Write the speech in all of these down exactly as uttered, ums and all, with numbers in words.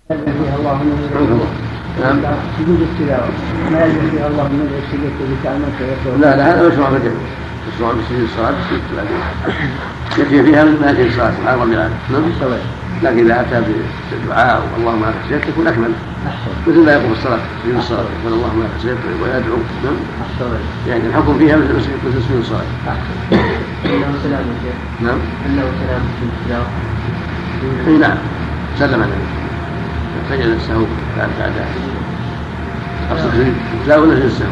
فيها الله من نعم سجود التلاوة ما يلزم فيها الله من السجود بكلمة. لا لا هذا مشروع بالجمع، مشروع بسجود الصلاة بسجود التلاوة يكفي فيها من ما يكفي الصلاة سبحان الله بالعالم. لكن إذا أتى بالدعاء اللهم لا تسجد تكون أكمل مثل ما يقول الصلاة سجود الصلاة يقول اللهم لا تسجد ويدعو. يعني الحكم فيها مثل سجود الصلاة. أنه سلام نعم أنه سلام في التلاوة. اي نعم سلم عليه سجد السهو بعد بعدها اصل في التلاوه ولا في السهو؟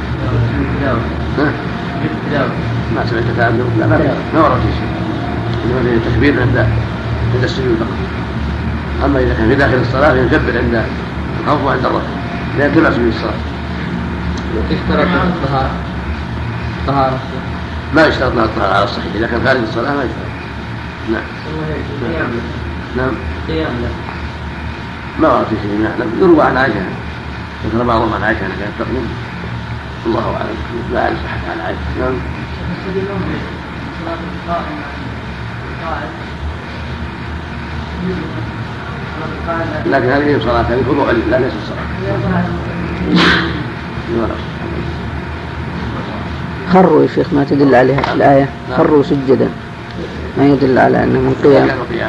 ها؟ ما سمعت كلامه؟ لا ما ما ورد في شيء انما فيه التكبير عند عند السجود فقط. اما اذا كان في داخل الصلاه فيكبر عند الخوف وعند الرفع لا يتبع سجود الصلاه. اشترط الطهارة طهارة ما يشترط لها الطهارة على الصحيح، اذا كان خارج الصلاه ما يشترط. نعم نعم قيام ما ورد في شيء نعلم. يروى عن عائشة ذكر بعضهم عن عائشة أنها كانت تقوم الله أعلم لا أعرف صحة عن عائشة. نعم لكن هذه صلاة هذه خضوع لا ليست صلاة. خروا يا شيخ ما تدل عليها الآية خروا سجدا ما يدل على أنه من قيام.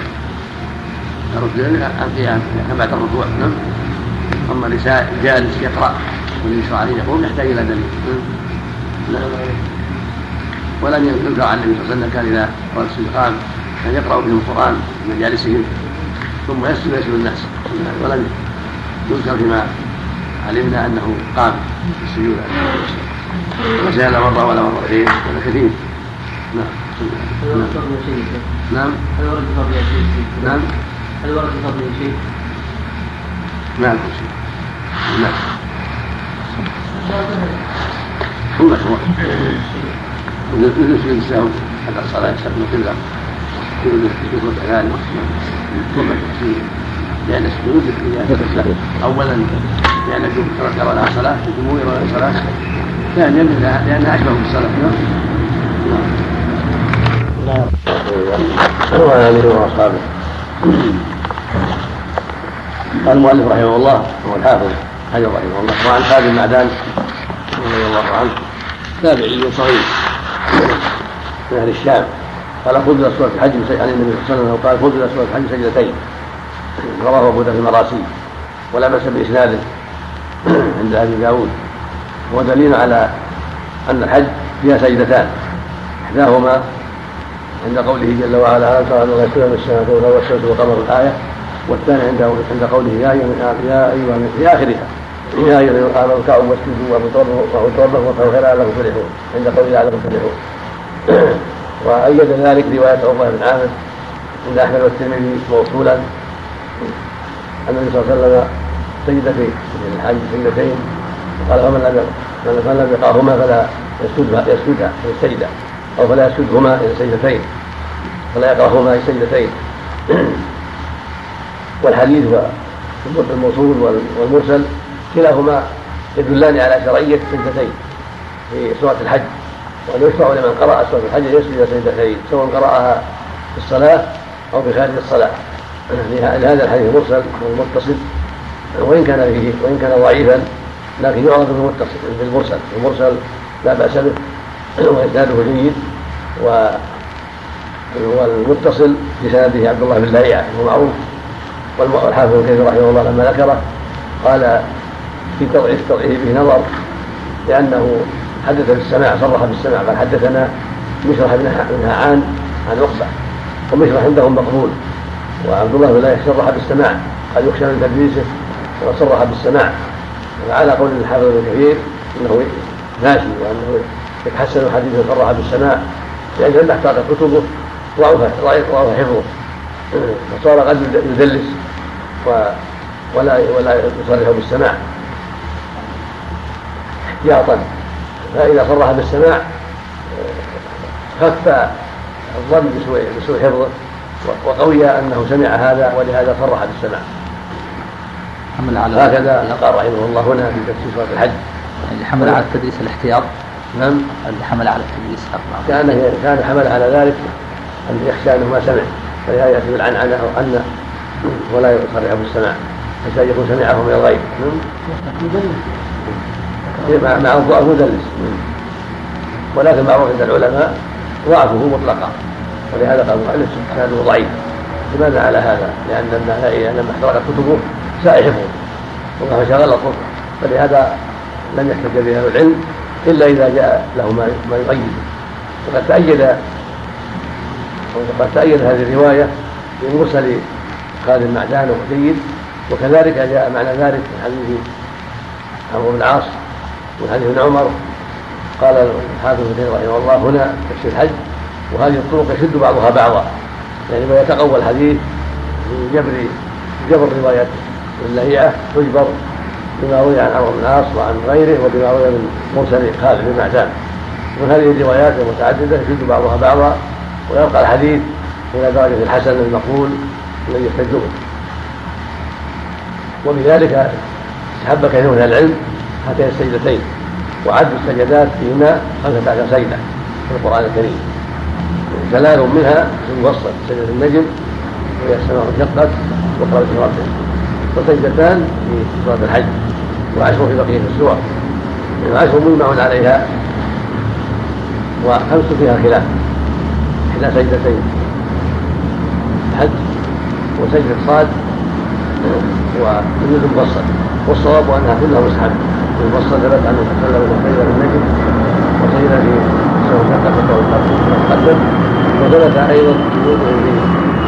الرجل عن قيام بعد الركوع. نعم. أما النساء جالس يقرأ والنساء عليه يقوم يحتاج إلى دليل. نعم. ولم يذكر عن النبي صلى الله عليه وسلم كان إذا أراد قام كان يقرأ بهم القرآن من مجالسهم ثم يسجد ويسجد الناس، ولم يذكر فيما علمنا أنه قام في السجود وسأل مرة ولا مرتين ولا كثير. نعم. نعم. نعم. هل ورد فضل شيء؟ ما أعرف شيء. نعم. هو مشروع. مثل سجود السهو حتى الصلاة يستقبل القبلة يقول يقول كذلك ثم التفسير لأن السجود أولا لأن الجمهور ترك ولا صلاة الجمهور ولا صلاة ثانيا لأنها أشبه بالصلاة. نعم. وعلى آله وأصحابه. قال المؤلف رحمه الله هو الحافظ حجر رحمه الله وعن خالد بن معدان رضي الله عنه تابعي صغير من أهل الشام قال خذ إلى سورة الحج عن النبي صلى الله عليه وسلم قال خذ إلى سورة الحج سجدتين رواه أبو داود في المراسيل ولا بأس بإسناده عند أبي داود ودليل على أن الحج فيها سجدتان إحداهما عند قوله جل وعلا هل ترى أنه يسجد من السماء والشمس والقمر الآية، والثاني عند عند قوله يا أيها أيها في آخرها يا أيها آمنوا اركعوا واسجدوا واعبدوا وافعلوا الخير لعلكم تفلحون عند قوله لعلكم تفلحون. وأيد ذلك رواية عقبة بن عامر عند أحمد والترمذي موصولا أن النبي صلى الله عليه وسلم سجد في الحج سجدتين قال فمن لم يقعهما فلا يسجدها في السجدة أو فلا يسجدهما إلى السجدتين فلا يقرأهما إلى السجدتين. والحديث والموصول والمرسل كلاهما يدلان على شرعية السجدتين في سورة الحج، وأن يشرع لمن قرأ سورة الحج يسجد سجدتين سواء قرأها في الصلاة أو في خارج الصلاة. لهذا الحديث المرسل والمتصل وإن كان فيه وإن كان ضعيفا لكن يعرض بالمتصل بالمرسل المرسل لا بأس به وإسناده جيد. والمتصل في سنده عبد الله بن لهيعة هو معروف. والحافظ ابن كثير رحمه الله لما ذكره قال في تضعيف تضعيفه نظر لأنه حدث بالسماع صرح بالسماع قال حدثنا مشرح بن هعان عن عقبة ومشرح عندهم مقبول وعبد الله بن لهيعة صرح بالسماع قد يخشى من تدليسه وصرح بالسماع. وعلى قول الحافظ ابن كثير انه ماشي وانه يتحسن حديثه صرح بالسماع لأن لما احتاجت كتبه ضعف حفظه فصار قد يدلس ولا ولا يصرح بالسماع احتياطا. فإذا صرح بالسماع خف الظن بسوء حفظه وقوي أنه سمع هذا ولهذا صرح بالسماع. هكذا قال رحمه الله هنا في تفسير سورة الحج. اللي حمل على التدريس الاحتياط. نعم. اللي حمل على التدريس كان كان حمل على ذلك أن يخشى أنه ما سمع فلا يأتي بالعنعنة أو أن ولا يصرح بالسماع. حتى يكون سمعه من الغيب مع الضعف مدلس، ولكن معروف عند العلماء ضعفه مطلقا، ولهذا قالوا عليه كانوا ضعيف. لماذا على هذا؟ لأن النسائي لما احترقت كتبه ساء حفظه وما شغل الطرق، فلهذا لم يحتج به أهل العلم إلا إذا جاء له ما يؤيده. وقد تأيد وقد تأيد هذه الرواية بمرسل خالد معدان وجيد، وكذلك جاء معنى ذلك من حديث عمرو بن العاص ومن حديث ابن عمر. قال الحافظ ابن كثير رحمه الله هنا تفسير الحج، وهذه الطرق يشد بعضها بعضا، يعني ويتقوى الحديث من جبر جبر روايات اللهيعة تجبر بما روي عن عمرو بن العاص وعن غيره وبما روي من مرسل خالد بن معدان. ومن هذه الروايات المتعددة يشد بعضها بعضا ويبقى الحديث إلى درجة الحسن المقبول الذي يحتج به. وبذلك استحب كثير من العلم هاتين السجدتين، وعد السجدات فيهما خمسة عشر سجدة في القرآن الكريم، ثلاث منها في المفصل سجدة النجم وهي السماء انشقت وقرأت ربه، وسجدتان في سورة الحج، وعشر في بقية السور، وعشر مجمع عليها وخمس فيها خلاف، إحدى سجدتين الحج وسجدة صاد وسجدة المفصل، والصواب أنها كلها مستحب. المفصل ثبت عنه صلى الله عليه وسلم سجدة النجم وسجدة في سورة الحج وتقدم، وثبت أيضا في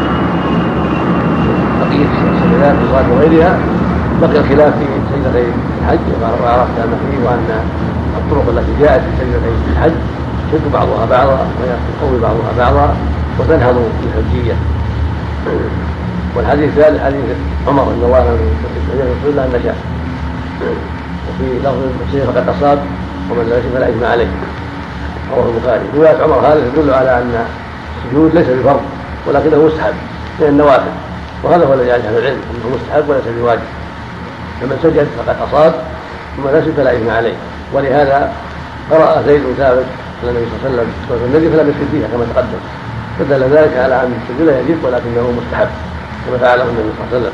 بقية السجدات الصاد وغيرها. بقي الخلاف في سجدتي الحج وعرفت ما فيه، وأن الطرق التي جاءت في سجدتي الحج يشد بعضها بعضا ويقوي بعضها بعضا وتنهض بالحجية. والحديث الثالث حديث عمر ان الله رسول الله النشاء، وفي لفظ المسيح فقد اصاب ومن لا يشرك فلا اثم عليه، رواه البخاري. روايه عمر هذا تدل على ان السجود ليس بفرض ولكنه مستحب من النوافل، وهذا هو الذي يجعل العلم انه مستحب وليس بواجب. فمن سجد فقد اصاب ومن لا يشرك فلا اثم عليه. ولهذا قرأ زيد بن ثابت على النبي صلى الله عليه وسلم سورة النجم فلم يشرك فيها كما تقدم، فدل ذلك على ان السجود لا يجب ولكنه مستحب كما فعله النبي صلى الله عليه وسلم.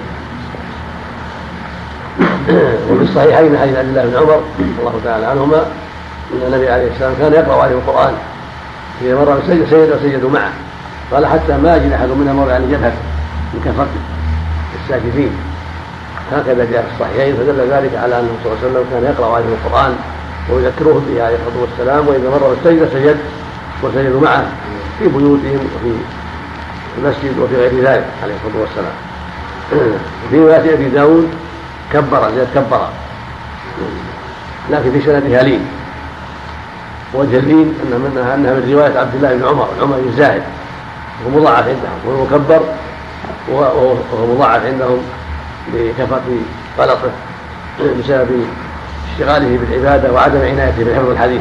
وفي الصحيحين من حديث عبد الله بن عمر الله تعالى عنهما ان النبي عليه السلام كان يقرأ عليه القرآن، إذا مر بالسجدة سجد وسجدوا معه، قال حتى ما يجد أحد منهم مر عن جبهته من كفرة الساجدين. هكذا جاء في الصحيحين، فدل ذلك على أنه صلى الله عليه وسلم كان يقرأ عليه القرآن ويذكره به عليه الصلاة والسلام، وإذا مر بالسجدة سجد وسجدوا معه في بيوتهم وفي المسجد وفي غير ذلك عليه الصلاة والسلام. في رواية أبي داود كبر زيد كبر، لكن في سندها لين، وجه اللين أن منها أنها من رواية عبد الله بن عمر العمري الزاهد، وهو مضاعف عندهم، وهو مكبر وهو مضاعف عندهم لكثرة غلطه بسبب اشتغاله بالعبادة وعدم عنايته بحفظ الحديث.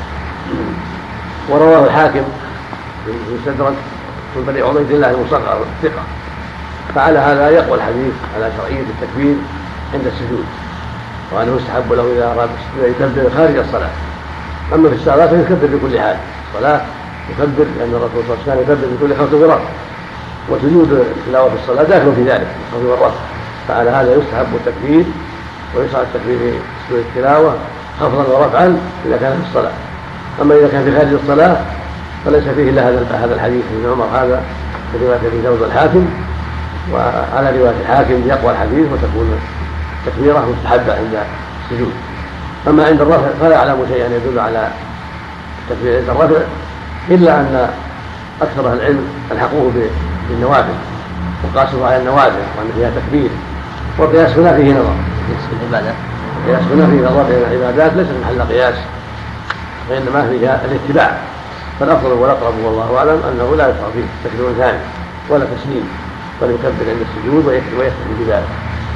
ورواه الحاكم في المستدرك من بني عبيد الله المصغر الثقة، فعلى هذا يقوى الحديث على شرعية التكبير عند السجود، وأنه يستحب له إذا أراد يكبر خارج الصلاة. أما في الصلاة فيكبر بكل حال، الصلاة يكبر لأن الرسول صلى الله عليه وسلم يكبر بكل خمس مرات، وسجود التلاوة في الصلاة داخل في ذلك خمس مرات، فعلى هذا يستحب التكبير ويشرع التكبير في سجود التلاوة خفضا ورفعا إذا كان في الصلاة. أما إذا كان في خارج الصلاة فليس فيه إلا هذا الحديث ابن عمر هذا في رواية أبي داود الحاكم، وعلى رواية الحاكم يقوى الحديث وتكون تكبيرة مستحبة عند السجود. أما عند الرفع فلا أعلم شيئا يدل على التكبير عند الرفع، إلا أن أكثر العلم ألحقوه بالنوافل وقاسوا على النوافل وأن فيها تكبير، والقياس هنا فيه نظر. القياس هنا فيه نظر بين العبادات ليس محل قياس، وإنما فيها الاتباع، فالأفضل والأقرب والله أعلم أنه لا يشرع فيه تكبير ثاني ولا تسليم، بل يكبر عند السجود ويكتفي بذلك.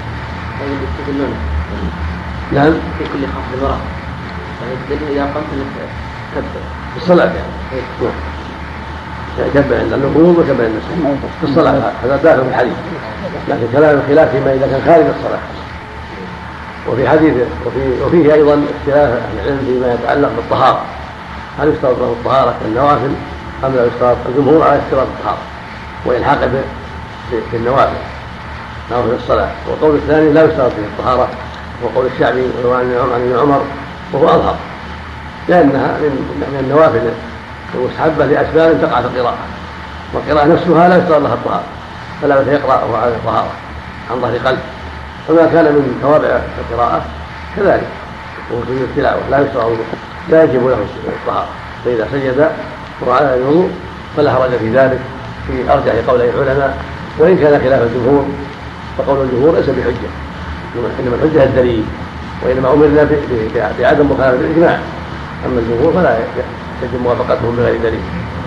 نعم في كل خفض ورفع، يعني إذا قمت أنك تكبر في الصلاة يعني يكبر عند النهوض وكبر عند السجود في الصلاة، هذا داخل في الحديث. لكن كلام الخلاف فيما إذا كان خارج الصلاة. وفي حديث وفي وفيه أيضا اختلاف أهل العلم فيما يتعلق بالطهارة، هل يشترط له الطهارة كالنوافل أم لا يشترط؟ الجمهور على اشتراط الطهارة وإلحاق بالنوافل، نوافل الصلاة. والقول الثاني لا يشترط فيه الطهارة، وقول الشعبي عن عمر وهو أظهر، لأنها من النوافل المستحبة لأسباب تقع في القراءة، والقراءة نفسها لا يشترط لها الطهارة، فلا بد يقرأ وهو على الطهارة عن ظهر قلب. وما كان من توابع القراءة كذلك، وفي التلاوة لا يشترط لا يجب له الطهارة، فإذا سجد وعلى الوضوء فلا حرج في ذلك في أرجح قولي العلماء، وإن كان خلاف الجمهور فقول الجمهور ليس بحجة، إنما الحجة الدليل، وإنما أمرنا بعدم مخالفة الإجماع، أما الجمهور فلا يجب موافقتهم بغير دليل.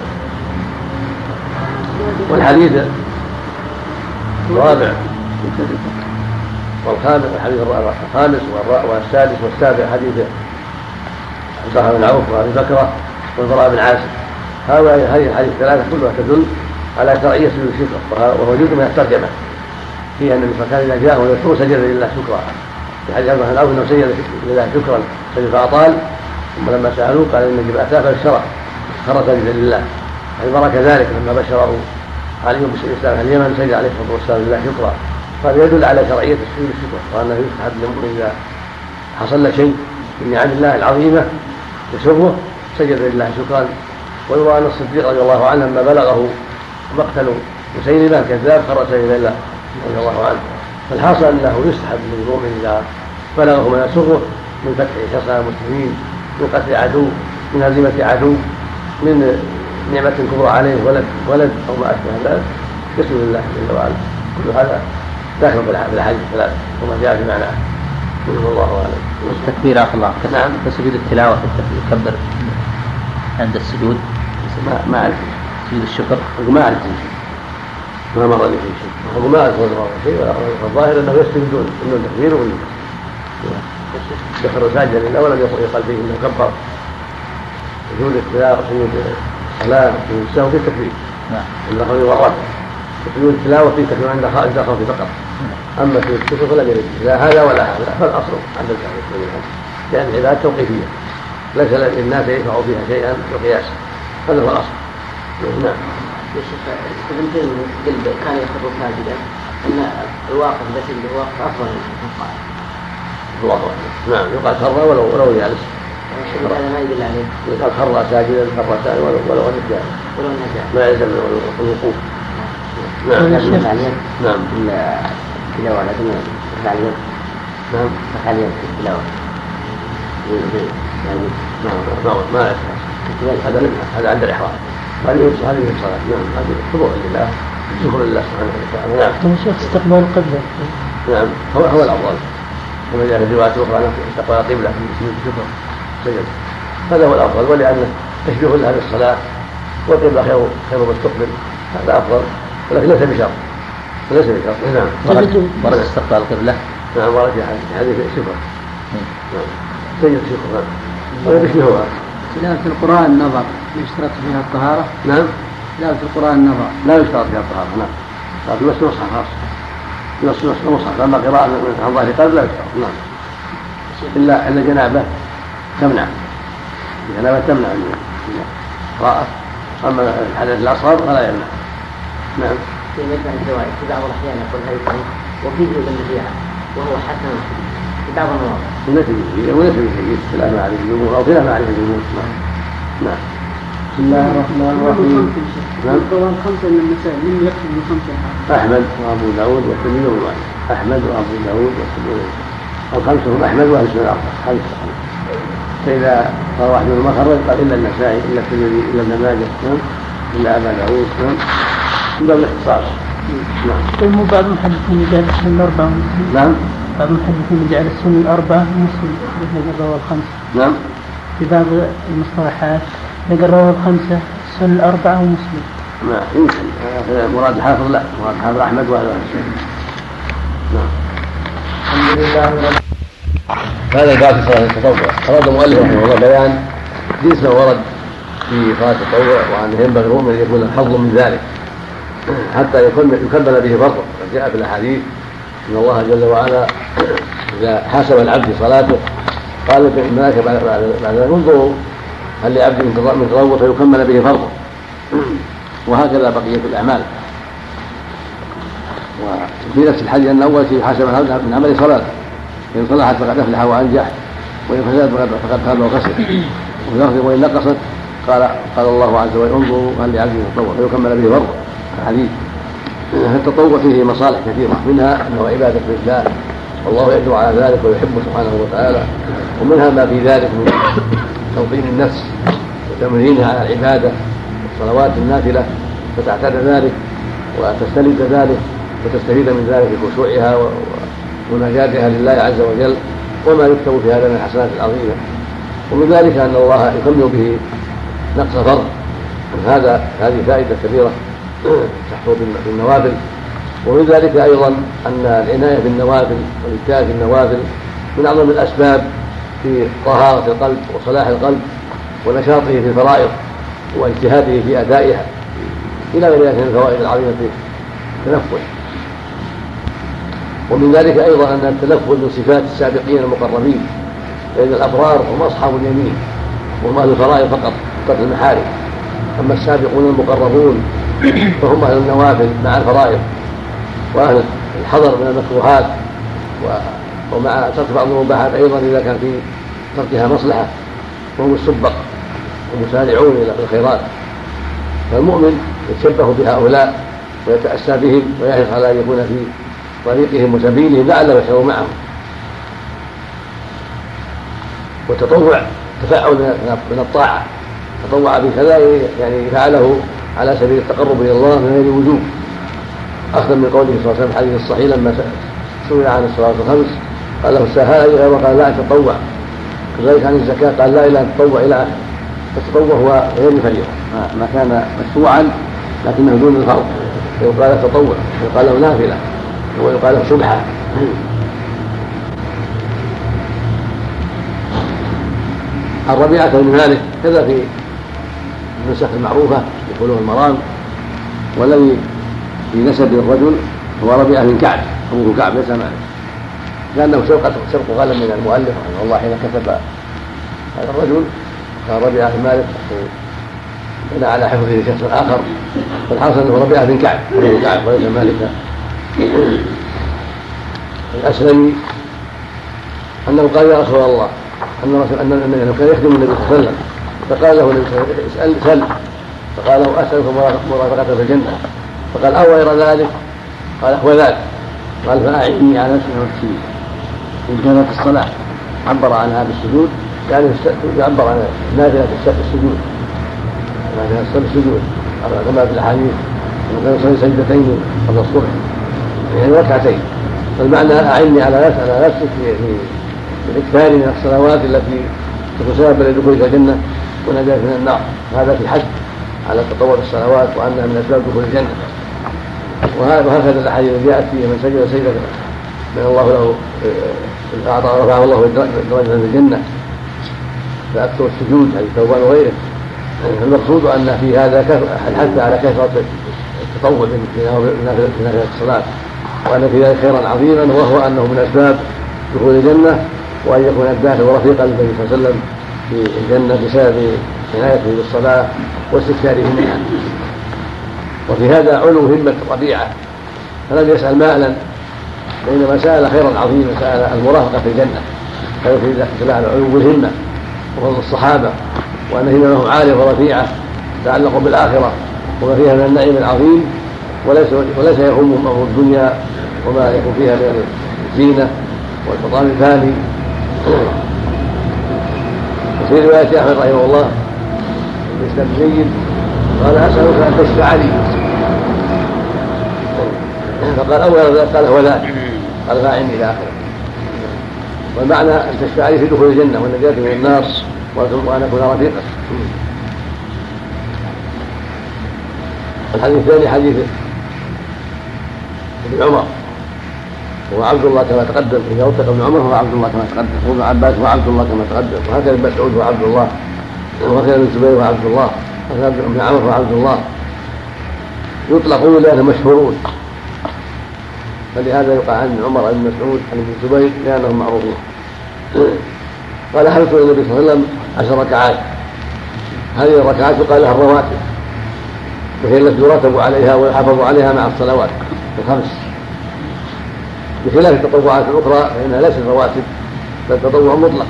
والحديث الرابع والخامس الحديث الخامس والسادس والسابع حديث عبد الله بن عوف وأبي بكرة والبراء بن عازب. هذه الحديث الثلاثة كلها تدل على شرعية سجود الشكر، وهو جزء من الترجمة فيها أن الإنسان إذا جاءه ويذكر سجد لله شكرا، في حديث عبد الله بن عوف أنه سجد لله شكرا سجد فأطال، ثم لما سألوه قال إن جب أتاه فالشرع خر سجد لله، فالبراء كذلك لما بشره علي بن الإسلام في اليمن سجد عليه الصلاة والسلام لله شكرا. فهذا يدل على شرعية سجود الشكر، وأنه يستحب للمؤمن إذا حصل شيء من نعم الله العظيمة يسره سجد لله شكرا. ويروى أن الصديق رضي الله عنه لما بلغه مقتل مسيلمة الكذاب خر سجد لله رضي الله عنه. فالحاصل أنه يستحب للمؤمن إذا بلغه ما يسره من فتح حصن المسلمين، من قتل عدو، من هزيمة عدو، من نعمة كبرى عليه ولد ولد أو ما أشبه ذلك يسجد لله جل وعلا. كل هذا داخل بالحديث الثلاث وما جاء في معناه. والله أعلم. التكبير آخر الله. نعم. فسجود التلاوة يكبر عند السجود. ما ما أعرف. سجود الشكر. ما أعرف شيء. ما مر لي في شيء. ما أعرف ولا شيء ولا الظاهر أنه يسجدون إنه التكبير وإنه دخل ساجدا لله ولم يقل فيه إنه كبر. سجود التلاوة سجود الصلاة سجود السهو في التكبير. نعم. إلا خير ورد. سجود التلاوة في تكبير عند خارج داخل في فقط. أما سجود الشكر فلا يرد لا هذا ولا هذا، فالأصل عند الجاهل لأن العبادة توقيفية ليس للناس يدفع فيها شيئا بالقياس، هذا هو الأصل. نعم. يا شيخ ابن تيمية قلب كان يخر ساجدا أن الواقف التي اللي واقف أفضل من القائم. الله أكبر. نعم يقال خر ولو ولو جالس. هذا ما يدل عليه. يقال خر ساجدا خر ساجدا ولو ولو أنه جالس. ولو أنه جالس. ما يلزم الوقوف. نعم. نعم. التلاوة على دون رفع اليد. نعم. رفع اليد في التلاوة. يعني ما ما ما هذا هذا عند الإحرام. هذه هذه الصلاة. نعم. هذه خضوع لله. شكر لله سبحانه وتعالى. نعم. شيخ استقبال القبلة. نعم. هو هو الأفضل. كما جاء في رواية أخرى أنه استقبال القبلة في سجود الشكر سجد. هذا هو الأفضل، ولأنه تشبيه لها بالصلاة، والقبلة خير خير مستقبل، هذا أفضل، ولكن ليس بشرط. ليس بشرط. نعم. ورد استقبال القبلة. نعم ورد في حديث الشكر. نعم. سجد الشكر. نعم. ويشبهها. تلاوة القرآن نظر يشترط فيها الطهارة؟ نعم. تلاوة القرآن نظر لا يشترط فيها الطهارة. نعم. لكن نص نص خاص. نص نص مصحف، أما قراءة عن ظاهر قلب لا يشترط. نعم. إلا إلا جنابة تمنع. الجنابة تمنع من القراءة، أما الحدث الأصغر فلا يمنع. نعم. في مجمع الزواج في بعض الأحيان يقول هذه صحيح وفيه بالنزيع وهو حسن في بعض المواضع. ونسبه ونسبه جيد خلاف ما عليه الجمهور أو خلاف ما عليه الجمهور. نعم. نعم. بسم الله الرحمن الرحيم. نعم. القرآن خمسة من المسائل من يكتب من خمسة؟ أحمد وأبو داود والترمذي وابن ماجه. أحمد وأبو داود والترمذي الخمسة هم أحمد وأهل السنة الأربعة خمسة. فإذا صار واحد منهم ما خرج قال إلا النسائي إلا الترمذي إلا ابن ماجه نعم إلا أبا داود نعم من باب الاختصاص. نعم. ثم بعض المحدثين جعل السنة الأربعة مسلم. نعم. بعض المحدثين جعل السنة الأربعة مسلم مثل الرواه الخمسة. نعم. في بعض المصطلحات ذكر الرواه الخمسة السنة الأربعة ومسلم. نعم يمكن هذا مراد حافظ لا مراد حافظ أحمد وأهل السنة. نعم. الحمد لله. هذا الباب في صلاة التطوع. أراد المؤلف رحمه الله بيان جنس ما ورد في صلاة التطوع وأنه ينبغي المؤمن أن يكون حظ من ذلك حتى يكون يكمل به فرضه. جاء في الأحاديث أن الله جل وعلا إذا حاسب العبد صلاته قال الملائكة بعد ذلك انظروا هل لعبد من تطوع فيكمل به فرضه. وهكذا بقية الأعمال. في نفس الحديث أن أول شيء يحاسب من عمل صلاته، إن صلحت فقد أفلح وأنجح، وإن فسدت فقد خاب وخسر. وإن نقصت قال قال الله عز وجل انظروا هل لعبد يتطوع فيكمل به فرض الحديث. التطوع فيه مصالح كثيرة، منها أنه عبادة لله والله يجر على ذلك ويحبه سبحانه وتعالى، ومنها ما في ذلك من توطين النفس وتمرينها على العبادة والصلوات النافلة، فتعتاد ذلك وتستلذ ذلك وتستفيد من ذلك بخشوعها ومناجاتها لله عز وجل وما يكتب في هذا من الحسنات العظيمة. ومن ذلك أن الله يكمل به نقص فرض، هذا هذه فائدة كبيرة تحصل بالنوافل. ومن ذلك أيضا أن العناية بالنوافل والاجتهاد في النوافل من أعظم الأسباب في طهارة القلب وصلاح القلب ونشاطه في الفرائض واجتهاده في أدائها، إلى غير ذلك من الفوائد العظيمة في التنفل. ومن ذلك أيضا أن التنفل من صفات السابقين المقربين، لأن الأبرار هم أصحاب اليمين وهم أهل الفرائض فقط ترك المحارم، أما السابقون المقربون فهم أهل النوافل مع الفرائض وأهل الحذر من المكروهات ومع ترك بعض المباحات أيضا إذا كان في تركها مصلحة، وهم السبق ومسارعون إلى الخيرات. فالمؤمن يتشبه بهؤلاء ويتأسى بهم ويحرص على أن يكون في طريقهم وسبيلهم لعله يشعر معهم. والتطوع تفاعل من الطاعة، تطوع بكذا يعني فعله على سبيل التقرب إلى الله من غير وجوب، أخذا من قوله صلى الله عليه وسلم في الحديث الصحيح لما سئل عن الصلاة الخمس قال له السهل وقال لا أتطوع، كذلك عن الزكاة قال لا إلا أن تطوع إلى آخره. التطوع هو غير الفريضة ما كان مشروعا لكنه دون الفرض، يقال له تطوع ويقال له نافلة ويقال له سبحة. الربيعة بن مالك كذا في النسخ المعروفة يقولون المرام، والذي في نسب الرجل هو ربيعة بن كعب أبوه كعب ليس مالك، لأنه سبق غلم من المؤلف رحمه الله حين كتب هذا الرجل كان ربيعة بن مالك بنى على حفظه شخص آخر، فالحاصل أنه ربيعة بن كعب أبوه كعب وليس مالك الأسلمي، أنه قال يا رسول الله أن رسول أنه كان يخدم النبي صلى الله عليه وسلم، فقال له النبي اسأل سل، فقال له أسألك مرافقة في الجنة، فقال أو غير ذلك؟ قال هو ذلك، قال فأعني على نفسي والتسليم. إن كانت الصلاة عبر عنها بالسجود يعني يعبر عن نافلة السجود، نافلة السجود كما في الأحاديث أنه كان يصلي سجدتين قبل الصبح يعني ركعتين، فالمعنى أعني على نفسك في الإكثار من الصلوات التي تكون سببا لدخولك الجنة ونجاك من النار. هذا في حث على التطوع بالصلوات وأنها من أسباب دخول الجنة. وهكذا الأحاديث التي جاءت فيه من سجد سجدة من الله له أعطى رفعه الله درجة في الجنة فأكثر السجود يعني التوبان وغيره. المقصود أن في هذا الحث على كثرة التطوع في نافلة الصلاة، وأن في ذلك خيرا عظيما، وهو أنه من أسباب دخول الجنة، وأن يكون الداخل ورفيقا للنبي صلى الله عليه وسلم في الجنة بسبب عنايته بالصلاة واستكثاره منها. وفي هذا علو همة ربيعة، فلم يسأل مالا بينما سأل خيرا عظيما، سأل المرافقة في الجنة، فيفيد ذلك علو الهمة وفضل الصحابة وأن هممهم عالية ورفيعة تعلقوا بالآخرة وما فيها من النعيم العظيم، وليس وليس يهمهم أمر الدنيا وما يكون فيها من الزينة والمطعم الفاني. وفي رواية أحمد رحمه الله بإسناد جيد قال أسألك أن تشفع لي، فقال أول ذلك قال هو ذلك، قال فاعني إلى آخره. والمعنى أن تشفع لي في دخول الجنة والنجاة من النار وأن أكون رفيقا. الحديث الثاني حديث ابن عمر هو عبد الله كما تقدم، إذا أطلق ابن عمر هو عبد الله كما تقدم، وابن عباس هو عبد الله كما تقدم، وهكذا ابن مسعود هو عبد الله، وهكذا ابن الزبير هو عبد الله، وهكذا ابن عمر هو عبد الله، يطلقون لأنهم مشهورون، فلهذا يقع عن عمر بن مسعود عن ابن الزبير لأنهم معروفون. قال حدث النبي صلى الله عليه وسلم عشر ركعات، هذه الركعات يقال لها الرواتب، وهي التي يرتب عليها ويحافظ عليها مع الصلوات الخمس، بخلاف التطوعات الأخرى فإنها ليست رواتب بل تطوع مطلق.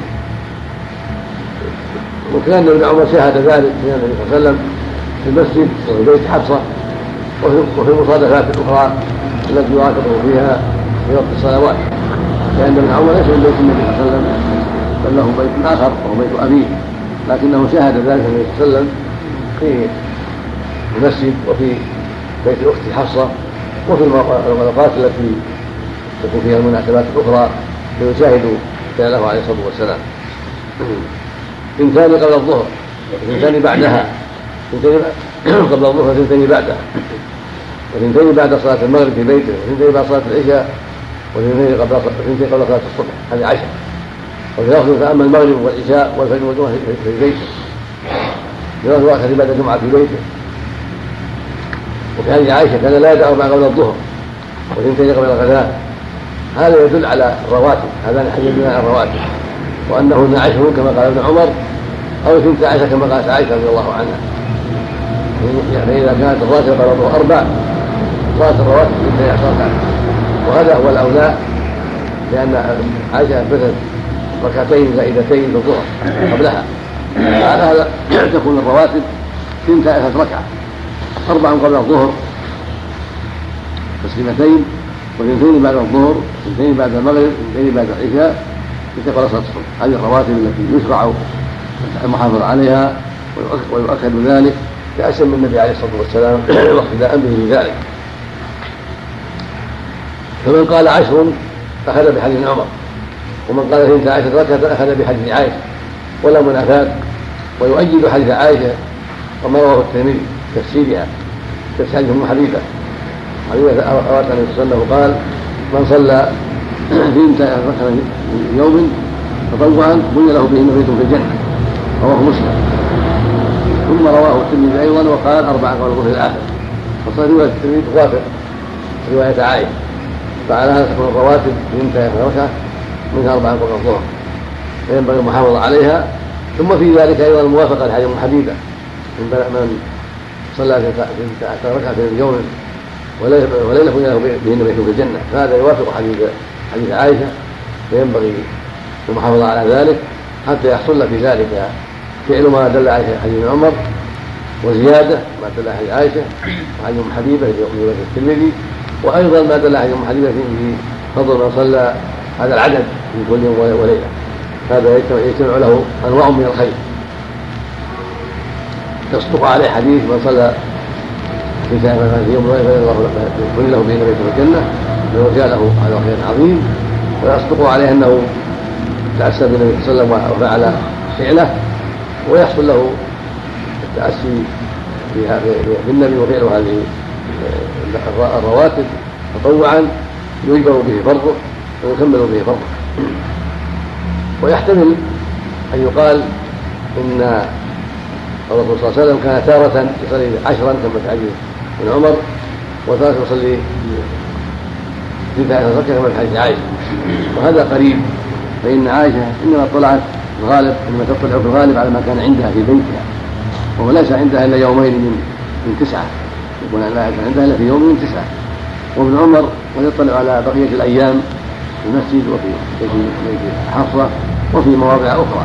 وكان ابن عمر شاهد ذلك في النبي صلى الله عليه وسلم في المسجد وفي بيت حفصة وفي المصادفات الأخرى التي يراقبه فيها في وقت الصلوات، لأن ابن عمر ليس من بيت النبي صلى الله عليه وسلم بل له بيت آخر وهو بيت أبيه، لكنه شاهد ذلك النبي صلى الله عليه وسلم في المسجد وفي بيت أخته حفصة وفي الأوقات التي تكون فيها المناسبات الأخرى فيشاهد فعله عليه الصلاة والسلام. اثنتان قبل الظهر واثنتان بعدها، اثنتان قبل الظهر واثنتان بعدها، واثنتين بعد صلاة المغرب في بيته، واثنتين بعد صلاة العشاء، واثنتين قبل واثنتين قبل صلاة الصبح، هذه عشر. وفي لفظ فأما المغرب والعشاء والفجر والجمعة في بيته، في لفظ آخر بعد الجمعة في بيته. وفي هذه عائشة كان لا يدع أربعة قبل الظهر واثنتين قبل الغداء. هذا يدل على الرواتب، هذان حديث على الرواتب، وأنه اثنا عشر كما قال ابن عمر أو اثنتا عشر كما قالت عائشة رضي الله عنها. يعني إذا كانت الراتب قبل الظهر أربع صارت الرواتب اثنتا عشر ركعة، وهذا هو الأولى، لأن عائشة أثبتت ركعتين زائدتين في الظهر قبلها، على هذا تكون الرواتب اثنتا عشر ركعة، أربع قبل الظهر تسليمتين، واثنتين بعد الظهر، اثنتين بعد المغرب، اثنتين بعد العشاء، تقرأ صلاة الصبح. هذه الرواتب التي يشرع المحافظة عليها ويؤكد ذلك كأسم من النبي عليه الصلاة والسلام واقتداء به في ذلك. فمن قال عشر أخذ بحديث عمر، ومن قال اثنتا عشر ركعة أخذ بحديث عائشة، ولا منافاة. ويؤيد حديث عائشة وما رواه الترمذي تفسيرها تفسير حديث أم حبيبة حبيبة أوات عليه الصلاة والسلام قال: من صلى اثنتا عشر ركعة في يوم تطوعا بني له بهن بيت في الجنة، رواه مسلم. ثم رواه الترمذي أيضا وقال أربعة قبل الظهر الآخر، فصار رواية الترمذي توافق رواية عائشة، فعلى هذا تكون الرواتب اثنتا عشر ركعة منها أربعة قبل الظهر، فينبغي المحافظة عليها. ثم في ذلك أيضا الموافقة لحديث أم حبيبة من صلى اثنتا عشر ركعة في يوم وليلة بني له بهن بيت في الجنة، فهذا يوافق حديث حديث عائشة، فينبغي المحافظة على ذلك حتى يحصل في ذلك فعل ما دل عليه حديث عمر، وزيادة ما دل عليه عائشة وحديث أم حبيبة في رواية الترمذي، وأيضا ما دل عليه أم حبيبة في فضل من صلى هذا العدد في كل يوم وليلة. هذا يجتمع له أنواع من الخير تصدق عليه حديث من صلى في يوم وليلة بني له بهن بيت في الجنة، لو له هذا خير عظيم. ويصدق عليه أنه تأسى بالنبي صلى الله عليه وسلم وفعل فعله، ويحصل له التأسي بالنبي وفعله هذه الرواتب تطوعا يجبر به فرضه ويكمل به فرضه. ويحتمل أن يقال إن الرسول صلى الله عليه وسلم كان تارة يصلي عشرا كما في حديث ابن عمر، وتارة يصلي اثنتا عشر ركعة كما في حديث عائشة، وهذا قريب، فإن عائشة إنما طلعت الغالب إنما تطلع في الغالب على ما كان عندها في بيتها، وليس عندها إلا يومين من من تسعة، يكون لا يكون عندها إلا في يوم من تسعة. وابن عمر ويطلع على بقية الأيام في المسجد وفي بيت حفصة وفي مواضع أخرى،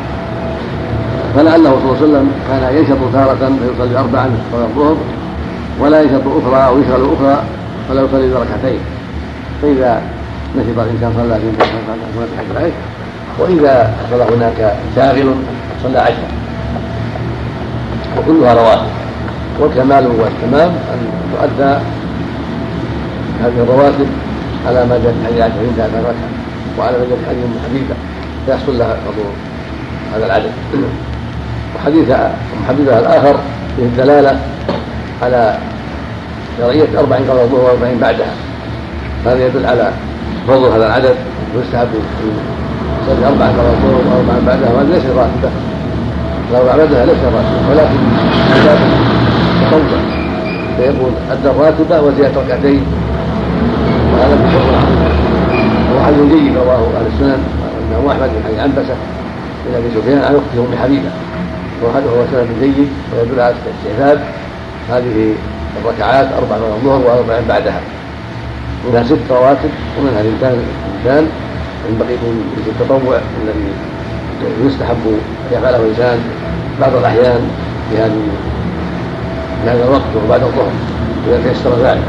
فلعله صلى الله عليه وسلم كان ينشط تارة فيصلي أربعا قبل الظهر، ولا ينشط أخرى أو يشغل أخرى فلا يصلي بركعتين. فإذا نشط الإنسان صلى في هناك عشر، وإذا صلى هناك شاغل صلى عشر، وكلها رواتب. والكمال والتمام أن تؤدى هذه الرواتب على ما جاء في حديث عائشة اثنتا عشر ركعة، وعلى ما جاء في حديث أم حبيبة فيحصل لها حضور هذا العدد. وحديث أم حبيبة الآخر فيه الدلالة على شرعية أربع قبل الظهر وأربعين بعدها، هذا يدل على فضل هذا العدد، ويستحب يصلي أربع قبل الظهر وأربع بعدها، وهذا ليس راتبة، الأربع بعدها ليس راتبة ولكن عبادة تطوع، فيكون أدى الراتبة وزيادة ركعتين، وهذا بفضل هو حديث جيد رواه أهل السنن والإمام أحمد من حديث عنبسة بن أبي سفيان عن أخته أم حبيبة، وهذا هو سند جيد ويدل على استحباب هذه الركعات أربع من الظهر وأربع بعدها. منها ست رواتب ومنها اثنتان اثنتان من بقية التطوع الذي يستحب أن يفعله الإنسان بعض الأحيان في هذا الوقت وبعد الظهر إذا تيسر ذلك.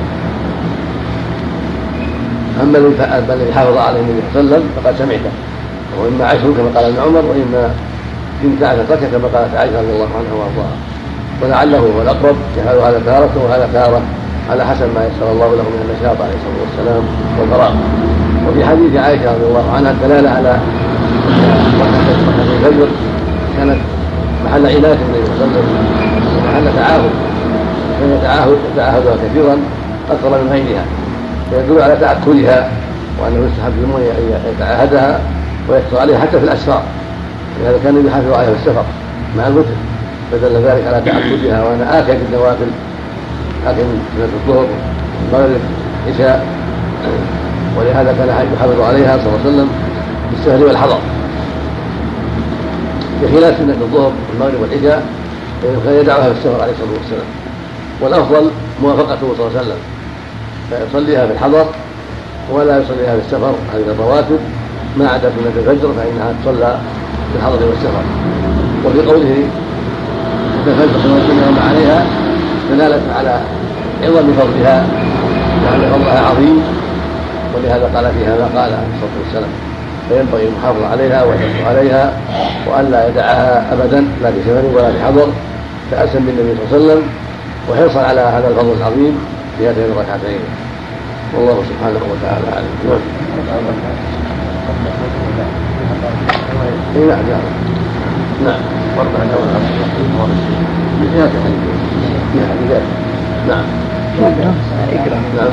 أما الذي حافظ عليه النبي صلى الله عليه وسلم فقد سمعته، وإما عشر كما قال ابن عمر وإما بنت عشرة كما قالت عائشة رضي الله عنها وأرضاها، ولعله هو الأقرب يفعل هذا تارة وهذا تارة على حسب ما يسر الله له من النشاط عليه الصلاة والسلام والفراغ. وفي حديث عائشة رضي الله عنها الدلالة على ركعتي الفجر كانت محل عناية النبي صلى الله عليه وسلم ومحل تعاهد، كان يتعاهد يتعاهدها كثيرا أكثر من غيرها، فيدل على تأكلها وأنه يستحب للمؤمن أن يتعاهدها ويكثر عليها حتى في الأسفار، لهذا كان يحافظ عليها في السفر مع الوتر، فدل ذلك على تأكلها. وأنا آكل في النوافل، آكل من الظهر المغرب العشاء، ولهذا كان يحافظ عليها صلى الله عليه وسلم بالسهر والحضر بخلاف سنة الظهر والمغرب والعشاء كان يدعوها في السفر عليه الصلاة والسلام. والأفضل موافقته صلى الله عليه وسلم، فيصليها في الحضر ولا يصليها في السفر هذه الرواتب ما عدا سنة الفجر فإنها تصلى في الحضر والسفر. وفي قوله الفجر سنة وما عليها دلالة على عظم فضلها لأن فضلها عظيم، ولهذا قال فيها ما قال عليه الصلاة والسلام، فينبغي المحافظة عليها والحرص عليها وألا يدعها أبدا لا في سفر ولا في حضر تأسا بالنبي صلى الله عليه وسلم وحرصا على هذا الفضل العظيم في هاتين الركعتين. والله سبحانه وتعالى أعلم. نعم نعم نعم واربع دورات في هذا الحديث في حديثات نعم نعم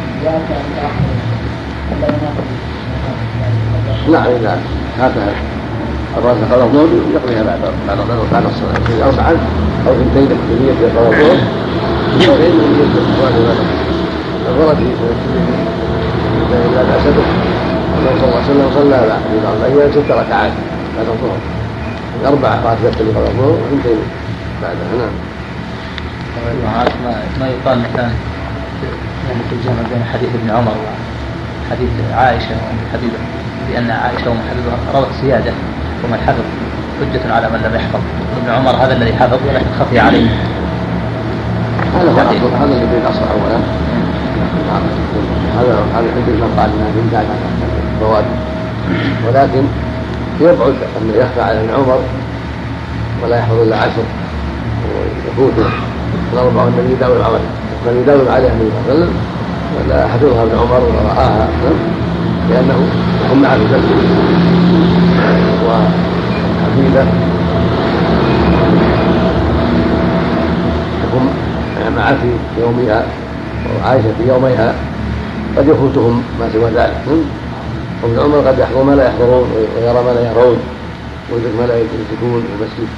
نعم إذا هكذا الراس قال الظهر يقضيها بعد بعد بعد الصلاة في أربعا أو اثنتين بنية في صلاة الظهر وغير من نية الصلاة الورد في لا بأس به. النبي صلى الله عليه وسلم صلى في بعض الأيام ست ركعات بعد الظهر، أربع ركعات في صلاة الظهر واثنتين بعدها. نعم. ما ما يقال مثلا يعني في الجمع بين حديث ابن عمر وحديث عائشة وحديث بأن عائشة ومن حفظ روت زيادة ومن حفظ حجة على من لم يحفظ. ابن عمر هذا الذي حفظ ولكن خفي عليه. هذا هو الأصل، هذا الذي بين الأصل أولا. هذا هذا حجة من قال أنها بنت عشرة فوائد، ولكن يبعد أن يخفى على ابن عمر ولا يحفظ إلا عشر ويفوته الأربعة والنبي يداوم عليه كان يداوم عليها النبي صلى الله عليه وسلم ولا حفظها ابن عمر ولا رآها لأنه هم معه في وحفيدة هم معه في يومها وعائشة في يوميها قد يفوتهم ما سوى ذلك، وابن عمر قد يحضر ما لا يحضرون ويرى ما لا يرون ويدرك ما لا يدركون في المسجد.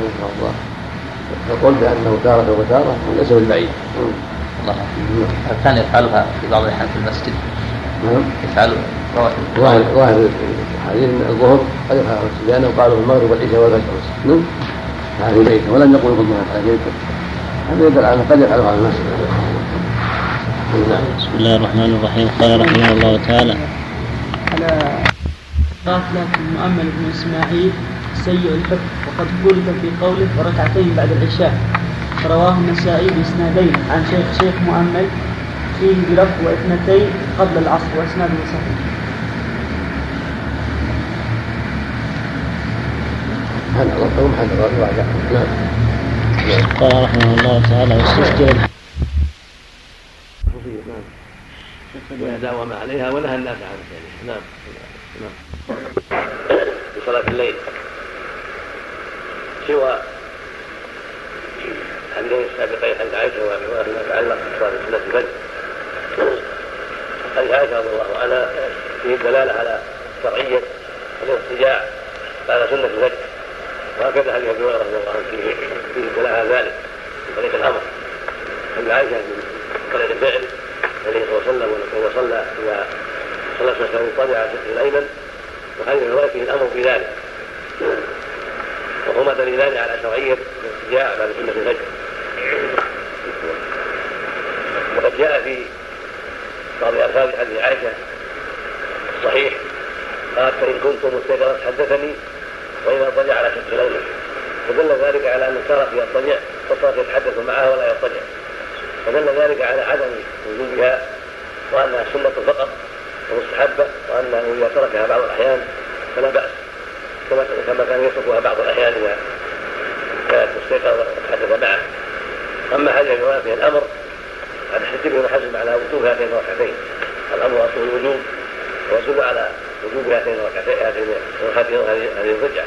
فقل بأنه تارة وتارة وليس بالبعيد. الله كان يفعلها في بعض الأحيان في المسجد. نعم. يفعل ظاهر ظاهر حديث الظهر قد يفعل لأنه قالوا المغرب والعشاء والفجر. نعم. هذه بيته ولم يقل في الظهر هذه بيته. هذا يدل على قد يفعلها في المسجد. بسم الله الرحمن الرحيم. قال رحمه الله تعالى على غافلة المؤمل بن إسماعيل سيء الحفظ وقد قلت في قوله وركعتين بعد العشاء، رواه النسائي بإسنادين عن شيخ شيخ مؤمل فيه بلفظ واثنتين قبل العصر وإسناده صحيح. هذا رقم هذا رقم. قال رحمه الله تعالى واستسجل ويداوم عليها ونهى الناس عن ذلك. نعم نعم. في صلاة الليل سوى حديثين السابقين عند عائشة وما يتعلق بصلاة سنة الفجر. حديث عائشة رضي الله عنها فيه دلالة على شرعية الاضطجاع بعد سنة الفجر، وهكذا حديث ابي هريرة رضي الله عنه فيه فيه دلالة على ذلك طريق الأمر. عند عائشة من طريق الفعل النبي صلى الله عليه وسلم وهو صلى إذا صلى سنة مضطجعا على شقه الأيمن، وحديث الرواية فيه الأمر بذلك، وهما دليلان على شرعية الاضطجاع بعد سنة الفجر. وقد جاء في بعض ألفاظ حديث عائشة صحيح قال فإن كنت مستيقظا حدثني وإذا اضطجع على شق ليله، فدل ذلك على أن تارك يضطجع وتارك يتحدث معها ولا يضطجع، فدل ذلك على عدم وجودها وأنها سنة فقط ومستحبة، وأنه إذا تركها بعض الأحيان فلا بأس كما كان يتركها بعض الأحيان إذا كانت مستيقظة وتحدث معه. أما هذه الرواية فيها الأمر قد احتج ابن حزم على وجوب هاتين الركعتين، الأمر أصله الوجوب ويدل على وجوب هاتين الركعتين هذه الرجعة.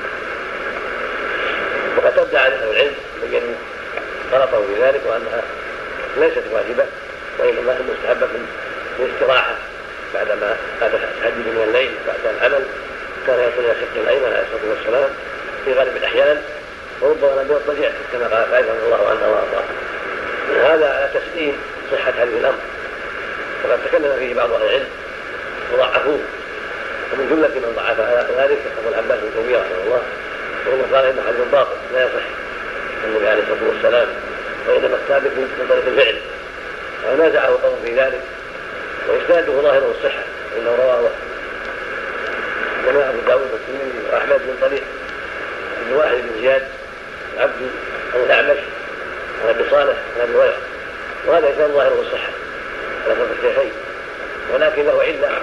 وقد ادعى أهل العلم بين غلطه في ذلك وأنها ليست واجبة وإنما هي مستحبة للاستراحة بعدما بعد التهجد من الليل بعد العمل، كان يصلي شق الأيمن عليه الصلاة والسلام في غالب الأحيان وربما لم يضطجع كما قال عائشة رضي الله عنها وارضاها. هذا على تسليم صحة هذه الأمر، وقد تكلم فيه بعض أهل العلم وضعفوه، ومن جملة من ضعف ذلك أبو العباس بن تيمية رحمه الله، وإنه قال إنه حديث باطل لا يصح النبي عليه الصلاة والسلام، وإنما الثابت من طريق الفعل، ونازعه قوم في ذلك، وإسناده ظاهره الصحة، إنه رواه جماعة أبو داود والترمذي وأحمد من طريق ابن واحد بن زياد عبد أو الأعمش عن أبي صالح عن أبي هريرة، وهذا إسناد ظاهره الصحة على شرط الشيخين، ولكن له علة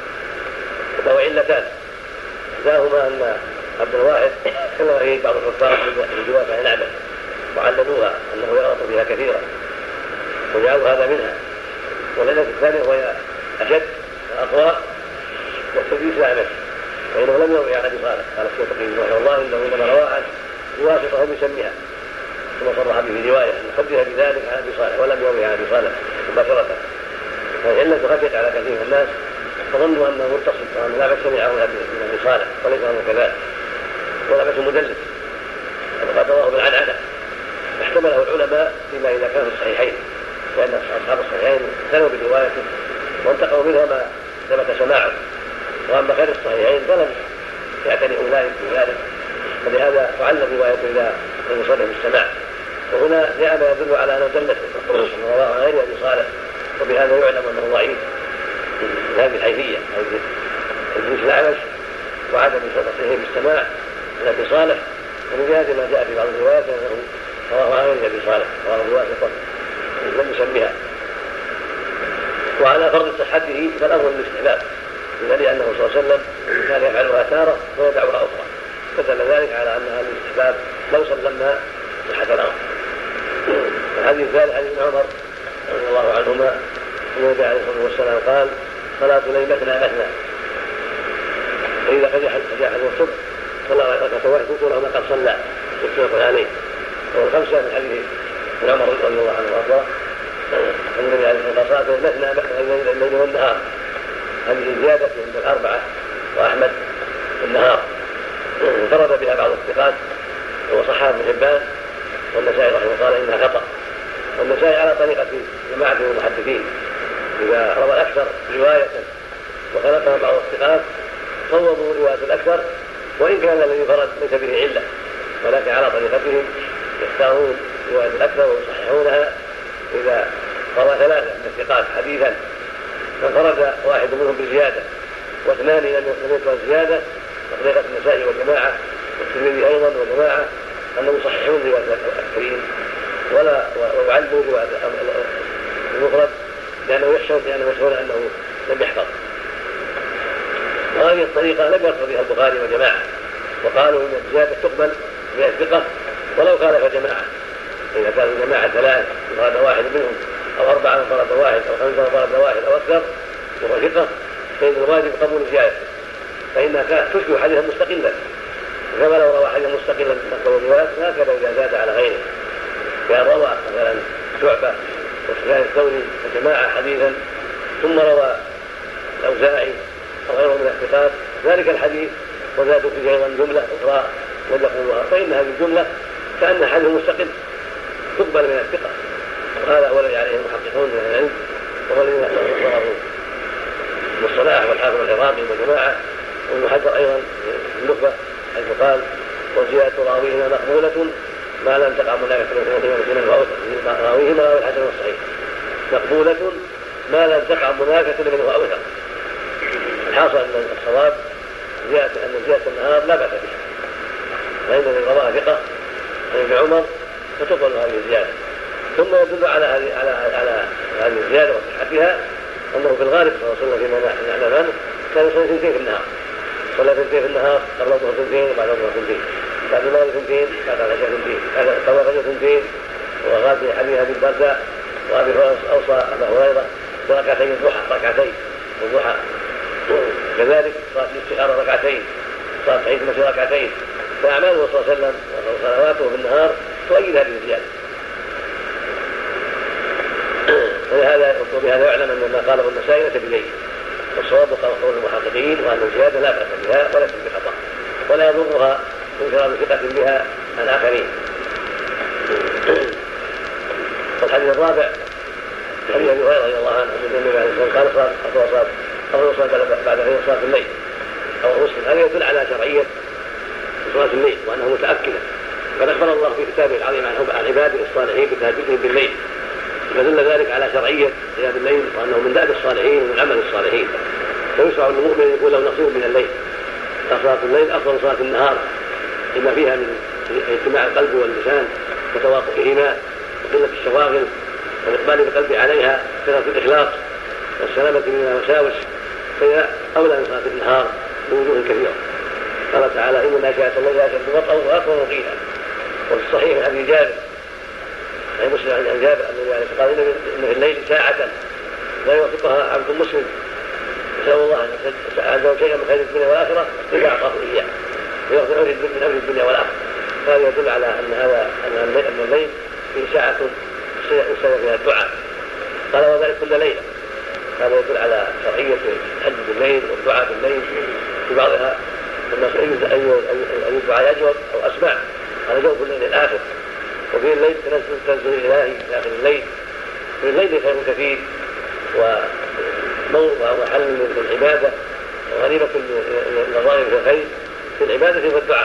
له علتان، إحداهما أن عبد الواحد كما فيه بعض الكفار بالجواب عن الأعمش وعللوها أنه يغلط فيها كثيرا وجعلوا هذا منها، والعلة الثانية وهي أشد وأقوى والتدليس الأعمش، فإنه لم يروي عن أبي صالح قال الشيخ رحمه الله إنه إنما رواه عن بواسطة بيسميها ثم صرح به في رواية أن خبر بذلك عن أبي صالح ولم يروي عن أبي صالح مباشرة، فالعلة خشيت على كثير من الناس فظنوا أنه متصل وأن الأعمش سمعه من أبي صالح وليس أنه كذلك، والأعمش مدلس وقد رواه بالعنعنة، احتمله العلماء فيما إذا كان في الصحيحين، لأن أصحاب الصحيحين اعتنوا بروايته وانتقوا منها ما ثبت سماعه، وأما غير الصحيحين فلم يعتني أولئك بذلك، فلهذا تعلم روايته إلى المصرف بالسماع، وهنا جاء ما يدل على أنه دلت رواه عن غير أبي صالح، وبهذا يعلم أنه ضعيف من هذه الحيثية أو الجنس الأعمش وعدم تصحيحه بالسماع من أبي صالح، ومن هذا ما جاء في بعض الروايات أنه رواه عن غير أبي صالح رواه بواسطة لم يسميها. وعلى فرض صحته فالأمر الاستحباب، بدليل أنه صلى الله عليه وسلم كان يفعلها تارة ويدعوها أخرى، فدل ذلك على أنها الاستحباب لو سلمنا صحة الأمر. الحديث الثالث عن ابن عمر رضي الله عنهما النبي عليه الصلاة والسلام قال صلاة الليل مثنى مثنى، فإذا خرج أحدهم الصبح صلى ركعة واحدة يقول لهما قد صلى متفق عليه. والخمسة من حديث ابن عمر رضي الله عنه وارضاه النبي عليه الصلاة والسلام مثنى مثنى الليل والنهار، هذه زيادة عند الأربعة وأحمد النهار، انفرد بها بعض الثقات وصححه ابن حبان والنسائي رحمه الله قال إنها خطأ، والنسائي على طريقة جماعة من المحدثين إذا روى الأكثر رواية وخلقها بعض الثقات صوبوا رواية الأكثر، وإن كان الذي فرد ليس به علة، ولكن على طريقتهم يختارون رواية الأكثر ويصححونها إذا روى ثلاثة من الثقات حديثا فانفرد واحد منهم بزيادة واثنان لم يكن زيادة، وطريقة النسائي والجماعة والترمذي أيضا وجماعة أنهم يصححون رواية الأكثرين ولا ويعلموا رواية المفرد لأنه يخشون لأنه يشعرون أنه لم يحفظ. وهذه الطريقة لم يرفض بها البخاري وجماعة، وقالوا إن الزيادة تقبل بها الثقة ولو خالف جماعة، إذا كانوا جماعة ثلاث انفرد واحد منهم أو أربعة انفرد واحد أو خمسة انفرد واحد أو أكثر وهو ثقة فإن الواجب قبول زيادة، فإنها تشبه حديثا مستقلا، كما لو روى حديثا مستقلا تقبل الروايات هكذا إذا زاد على غيره، كان روى مثلا شعبة وسفيان الثوري وجماعة حديثا ثم روى الأوزاعي أو غيره من الثقات ذلك الحديث وزادوا فيه أيضا جملة أخرى وذكروها، فإن هذه الجملة كأن حديث مستقل تقبل من الثقة، وهذا هو الذي عليه المحققون من العلم وهو الذي ضربوا الصلاح والحافظ العراقي وجماعة وابن حجر أيضا النخبة حيث قال وزيادة راويهما مقبولة ما لم تقع منافسة من راويهما راوي الحسن الصحيح، مقبولة ما لم تقع منافسة منه أوثق. الحاصل أن الصواب زيادة أن زيادة النهار لا بأس بها، فإن من رواها ثقة عن ابن عمر فتقبل هذه الزيادة. ثم يدل على هذه على على هذه الزيادة وصحتها أنه في الغالب صلى الله عليه وسلم فيما نعلم عنه كان يصلي اثنتين في النهار، صلى اثنتين في النهار قبل الظهر اثنتين وبعد الظهر اثنتين، بعد المغرب اثنتين، بعد العشاء اثنتين، قبل الفجر اثنتين. وقال في حديث أبي الدرداء وأبي هريرة أوصى أبا هريرة بركعتين الضحى ركعتين والضحى كذلك صلاة الاستخارة ركعتين، صلاة عيد المسجد ركعتين. فأعماله صلى الله عليه وسلم وصلواته في النهار تؤيد هذه الزيادة. ولهذا وبهذا يعلم أن ما قاله النسائي ليس بجيد، والصواب قول المحققين وأن الزيادة لا بأس بها ولا تكون بخطأ ولا يضرها انفراد ثقة بها الآخرين. والحديث الرابع حديث أبي هريرة رضي الله عنه أن النبي عليه الصلاة والسلام قال أفضل صلاة بعد صلاة الليل أو مسلم. هذا يدل على شرعية صلاة الليل وأنه متأكدة، قد أخبر الله في كتابه العظيم عن عباده الصالحين بتهجدهم بالليل، فدل ذلك على شرعية قيام الليل وأنه من دأب الصالحين ومن عمل الصالحين. فيشرع للمؤمن يكون له نصيب من الليل، فصلاة الليل أفضل صلاة النهار لما فيها من اجتماع القلب واللسان وتواطؤهما وقلة الشواغل والإقبال بالقلب عليها كثرة الإخلاص والسلامة من الوساوس، فهي أولى من صلاة النهار بوجوه كثيرة. قال تعالى إن ناشئة الليل أشد وطئا وأقوم قيلا. وفي الصحيح من أبي جابر أي مسلم عن جابر أنه قال إن في الليل ساعة لا يوافقها عبد مسلم يسأل الله أن يسأل شيئا من خير الدنيا والآخرة إذا أعطاه إياه ويغفر من أمر الدنيا والآخرة. هذا يدل على أن هذا أن الليل فيه ساعة يستمع فيها الدعاء. قال وذلك كل ليلة. هذا يدل على شرعية تهجد الليل والدعاء بالليل في بعضها الناس أي الدعاء يجود أو أسمع على جوف الليل الآخر. وفي الليل تنزل تنزل إلهي في آخر الليل. في الليل خير كثير ومحل للعبادة وغريبة النظائر في الخير في العبادة والدعاء.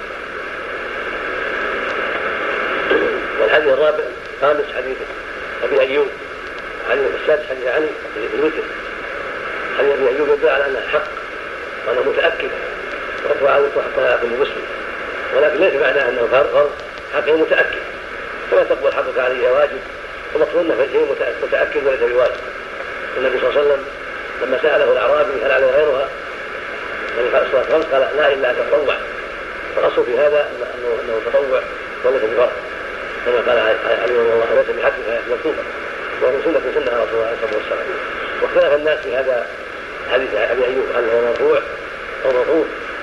والحديث الرابع خامس حديث أبي أيوب حديث السادس حديث علي حديث الوتر. حديث أبي أيوب يدل على أنه حق وأنه متأكد وأتوى حتى في المسلم، ولكن ليس معناه أنه فرض حقه متأكد، فلا تقبل حقك عليه واجب ومقصودنا في شيء متأكد وليس بواجب. النبي صلى الله عليه وسلم لما سأله الأعرابي هل عليه غيرها يعني قال الصلاة خمس قال لا إلا أن تتطوع. فالأصل في هذا أنه تطوع وليس بفرض، كما قال عليه الله ليس بحق مكتوبة ومن سنة سنة رسول الله عليه الصلاة والسلام. واختلف الناس في هذا حديث أبي أيوب هل هو مرفوع أو موقوف.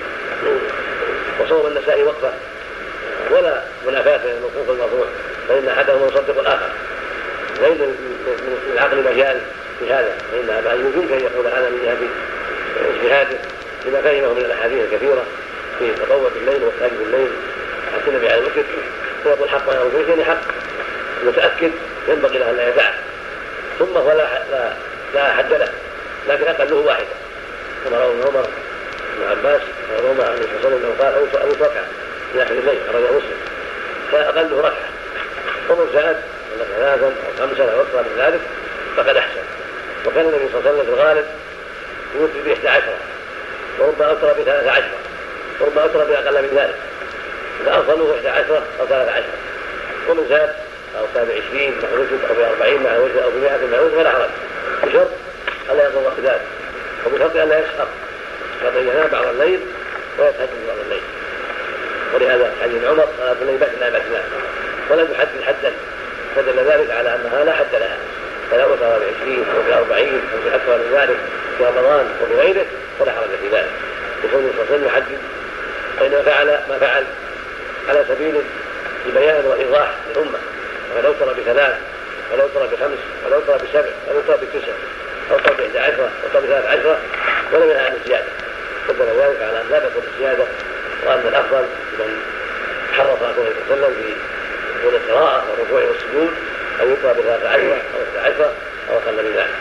وصوب النسائي وقفه ولا منافاة بين الموقوف والمرفوع، فإن أحدهما يصدق الآخر غير من العقل مجال في هذا، فإن أبا أيوب يمكن أن يقول هذا من جهة اجتهاده لما فهمه من الأحاديث الكثيرة في تطوع بالليل والتهجد بالليل حتى النبي عليه الوقت فيقول حق ويقول بيتين حق متأكد ينبغي له أن لا يدعه. ثم فلا لا, لا حد له، لكن أقله واحدة كما روى ابن عمر بن عباس روى عن النبي صلى الله عليه وسلم قال أوت ركعة في آخر الليل رواه مسلم، فأقله ركعة. ومن زاد ولا ثلاثا أو خمسا أو أكثر من ذلك فقد أحسن. وكان النبي صلى الله عليه وسلم في الغالب يوتر بإحدى عشرة وربما أوتر بثلاث عشرة وربما أوتر بأقل من ذلك، فأفضله إحدى عشرة أو ثلاث عشرة. ومن زاد أو كان بعشرين مع وجد أو بأربعين مع وجد أو بمائة مع وجد فلا حرج، بشرط ألا يضر ذلك وبشرط ألا يسحق قد ينام بعض الليل ويتهجد بعض الليل. ولهذا حديث عمر صلاة الليل بأسنا بأسنا ولم يحدد حدا، فدل ذلك على أنها لا حد لها، فلا أوتر بعشرين أو بأربعين أو بأكثر من ذلك في رمضان وبغيره فلا حرج في ذلك. يكون صلى الله عليه وسلم يحدد، فإنما فعل ما فعل على سبيل البيان والإيضاح للأمة، فلو ترى بثلاث ولو ترى بخمس ولو ترى بسبع ولو ترى بتسع أو ترى بإحدى عشرة أو ترى بثلاث عشرة ولم ينهى عن الزيادة، فدل ذلك على أن لا تكون الزيادة، وأن الأفضل من حرص صلى الله عليه وسلم في طول القراءة والركوع والسجود أن يقرأ بثلاث عشرة أو إحدى عشرة أو أقل من ذلك.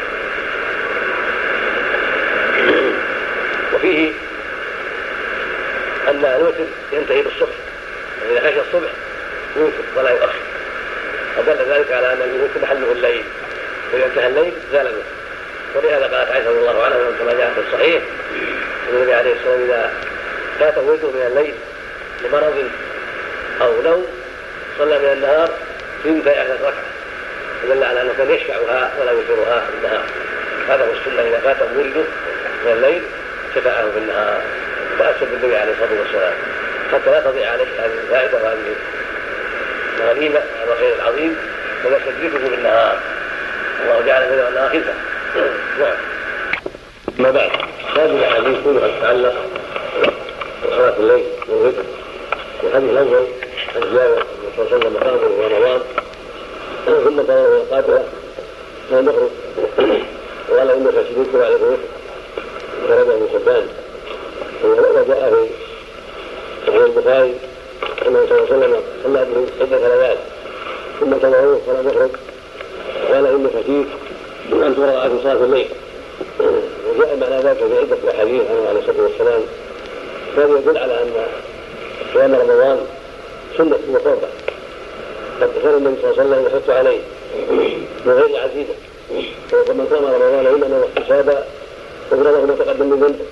وفيه أن الوتر ينتهي بالصبح، وإذا خشى الصبح يوتر ولا يؤخر، ودل ذلك على أن الوتر محله الليل فإذا انتهى الليل زال منه. ولهذا قالت عائشة رضي الله عنها كما جاء في الصحيح أن النبي عليه الصلاة والسلام إذا فاته وتر من الليل لمرض أو نوم صلى من النهار اثنتي عشرة ركعة، فدل على أنه كان يشفعها ولا يوترها في النهار. هذا هو السنة، إذا فاته ورده من الليل شفعه في النهار، وأسد النبي عليه الصلاة والسلام حتى لا تضيع عليه هذه الفائدة وهذه الغنيمة هذا الخير العظيم، فلا تدركه بالنهار. الله جعل في النهار خلفة. نعم. ما بعد هذه الأحاديث كلها تتعلق بصلاة الليل والوتر. الحديث الأول عن جابر صلى الله عليه وسلم قام في رمضان ثم قرر قاتله فنخرج وقال إنك شديدكم على الوتر خرج من شبان. وجاء في صحيح البخاري أنه صلى الله عليه وسلم صلى به عدة ليال ثم تبعوه فلا نخرج قال إنك شديد من أن تقرأ في صلاة الليل. وجاء معنى ذلك في عدة أحاديث عنه عليه الصلاة والسلام، كان يدل على أن صيام رمضان سنة وقربة قد كان النبي صلى الله عليه وسلم يحث عليه من غير عزيزة، ومن صام رمضان إنما واحتسابا غفر له ما تقدم من ذنبه.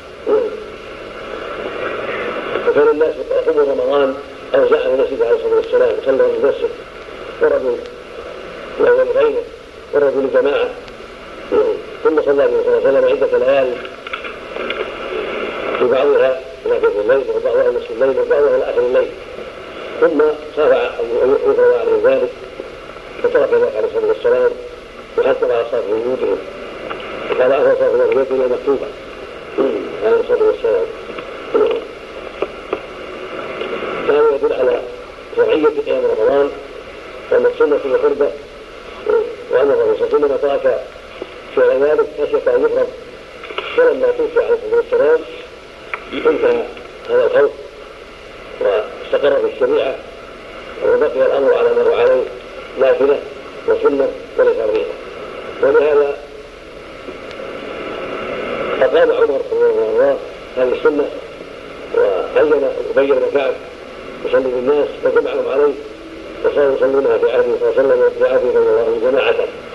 وكان الناس يقومون رمضان أوزاعا في المسجد عليه الصلاة والسلام صلى في المسجد، والرجل له لغيره والرجل جماعة، ثم صلى النبي صلى الله عليه وسلم عدة ليال في بعضها إلى جوف الليل وبعضها نصف الليل وبعضها إلى آخر الليل، ثم خاف أن يقرأ عليه ذلك فترك ذلك عليه الصلاة والسلام وحتى على صلاة وجودهم، وقال أهل صلاة وجودنا مكتوبة عليه الصلاة والسلام. كان يدل على شرعية قيام رمضان وأن السنة وقربة، وأن الرسول صلى الله عليه وسلم ترك فعل ذلك خشية أن يفرض، فلما توفي عليه الصلاة والسلام انتهى هذا الخوف واستقر في الشريعة، وبقي الأمر على ما هو عليه نافلة وسنة وليس فريضة. ولهذا فقام عمر رضي الله هذه السنة وبين وبين كعب يصلي بالناس فجمعهم عليه وصاروا يصلونها في عهده صلى الله عليه وسلم وفي عهده صلى الله عليه وسلم جماعة،